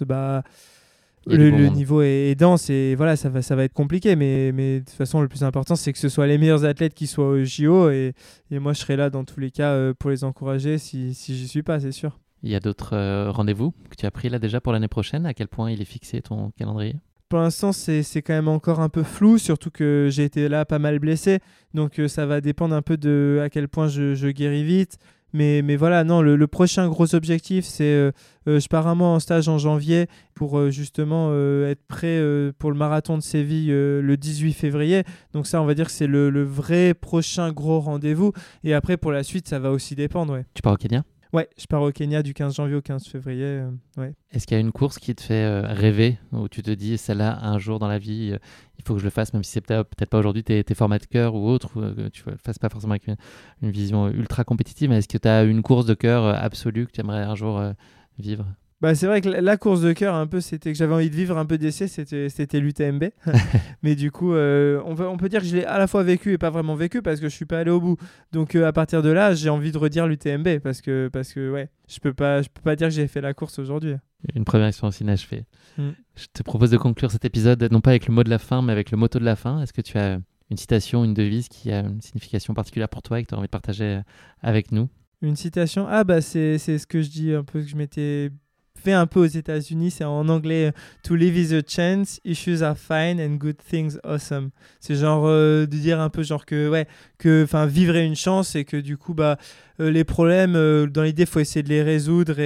le niveau est dense et voilà, ça va être compliqué. Mais de toute façon, le plus important, c'est que ce soit les meilleurs athlètes qui soient au JO. Et moi, je serai là dans tous les cas pour les encourager si j'y suis pas, c'est sûr. Il y a d'autres rendez-vous que tu as pris là déjà pour l'année prochaine? À quel point il est fixé ton calendrier? Pour l'instant, c'est quand même encore un peu flou, surtout que j'ai été là pas mal blessé. Donc, ça va dépendre un peu de à quel point je guéris vite. Mais voilà, non, le prochain gros objectif, c'est je pars un mois en stage en janvier pour justement être prêt pour le marathon de Séville le 18 février. Donc ça, on va dire que c'est le vrai prochain gros rendez-vous. Et après, pour la suite, ça va aussi dépendre. Ouais. Tu pars au Kenya ? Ouais, je pars au Kenya du 15 janvier au 15 février. Ouais. Est-ce qu'il y a une course qui te fait rêver, où tu te dis, celle-là, un jour dans la vie, il faut que je le fasse, même si c'est peut-être pas aujourd'hui tes formats de cœur ou autre, ou que tu ne le fasses pas forcément avec une vision ultra compétitive, mais est-ce que tu as une course de cœur absolue que tu aimerais un jour vivre ? Bah, c'est vrai que la course de cœur, un peu, c'était que j'avais envie de vivre un peu d'essai, c'était l'UTMB. Mais du coup, on peut dire que je l'ai à la fois vécu et pas vraiment vécu parce que je suis pas allé au bout. Donc à partir de là, j'ai envie de redire l'UTMB parce que ouais, je peux pas dire que j'ai fait la course aujourd'hui. Une première expérience inachevée. Je te propose de conclure cet épisode non pas avec le mot de la fin, mais avec le motto de la fin. Est-ce que tu as une citation, une devise qui a une signification particulière pour toi et que tu as envie de partager avec nous ? Une citation ? Ah bah c'est ce que je dis un peu, que je m'étais fait un peu aux États-Unis, c'est en anglais to live is a chance, issues are fine and good things awesome. C'est genre de dire un peu genre que vivre est une chance et que du coup les problèmes dans l'idée faut essayer de les résoudre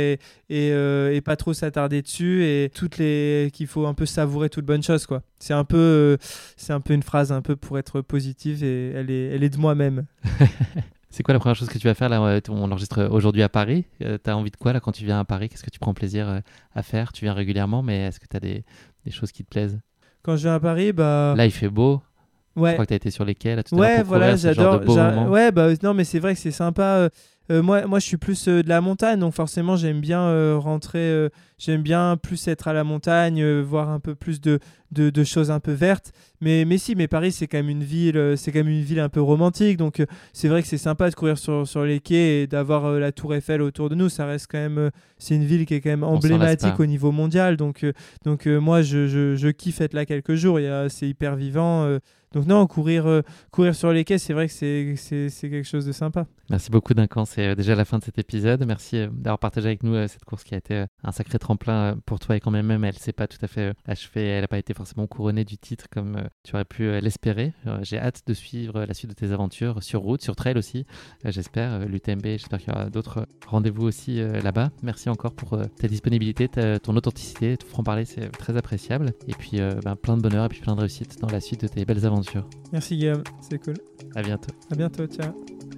et pas trop s'attarder dessus et qu'il faut un peu savourer toutes bonnes choses quoi. C'est un peu une phrase un peu pour être positive et elle est de moi-même. C'est quoi la première chose que tu vas faire là ? On enregistre aujourd'hui à Paris. T'as envie de quoi là quand tu viens à Paris ? Qu'est-ce que tu prends plaisir à faire ? Tu viens régulièrement, mais est-ce que t'as des choses qui te plaisent ? Quand je viens à Paris, là il fait beau. Ouais. Je crois que t'as été sur les quais là tout à ouais, l'heure pour voilà, courir, j'adore. Ce genre de beau moment. Ouais, non, mais c'est vrai que c'est sympa. Moi, je suis plus de la montagne, donc forcément, j'aime bien rentrer. J'aime bien plus être à la montagne, voir un peu plus de choses un peu vertes. Mais Paris, c'est quand même une ville, un peu romantique. Donc, c'est vrai que c'est sympa de courir sur les quais et d'avoir la Tour Eiffel autour de nous. Ça reste quand même, c'est une ville qui est quand même emblématique au niveau mondial. Donc, moi, je kiffe être là quelques jours. C'est hyper vivant. Donc non, courir sur les quais, c'est vrai que c'est quelque chose de sympa. Merci beaucoup Duncan, c'est déjà la fin de cet épisode. Merci d'avoir partagé avec nous cette course qui a été un sacré tremplin pour toi et quand même elle ne s'est pas tout à fait achevée, elle n'a pas été forcément couronnée du titre comme tu aurais pu l'espérer. J'ai hâte de suivre la suite de tes aventures sur route, sur trail aussi, j'espère, l'UTMB, j'espère qu'il y aura d'autres rendez-vous aussi là-bas. Merci encore pour ta disponibilité, ton authenticité, ton franc-parler, c'est très appréciable. Et puis plein de bonheur et puis plein de réussite dans la suite de tes belles aventures. Merci Guillaume, c'est cool. À bientôt. À bientôt, ciao.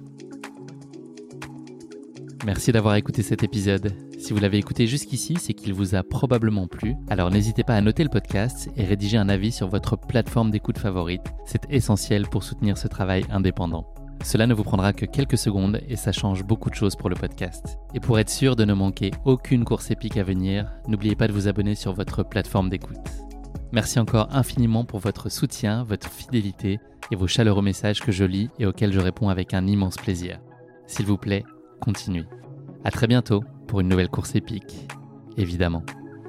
Merci d'avoir écouté cet épisode. Si vous l'avez écouté jusqu'ici, c'est qu'il vous a probablement plu. Alors n'hésitez pas à noter le podcast et rédiger un avis sur votre plateforme d'écoute favorite. C'est essentiel pour soutenir ce travail indépendant. Cela ne vous prendra que quelques secondes et ça change beaucoup de choses pour le podcast. Et pour être sûr de ne manquer aucune course épique à venir, n'oubliez pas de vous abonner sur votre plateforme d'écoute. Merci encore infiniment pour votre soutien, votre fidélité et vos chaleureux messages que je lis et auxquels je réponds avec un immense plaisir. S'il vous plaît, continuez. À très bientôt pour une nouvelle course épique, évidemment.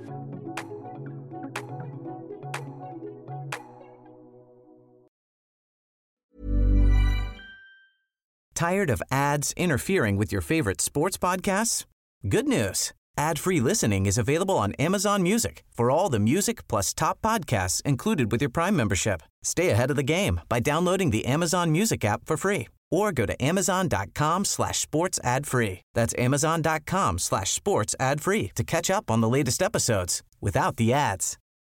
Tired of ads interfering with your favorite sports podcasts? Good news. Ad-free listening is available on Amazon Music for all the music plus top podcasts included with your Prime membership. Stay ahead of the game by downloading the Amazon Music app for free or go to amazon.com/sports ad free. That's amazon.com/sports ad free to catch up on the latest episodes without the ads.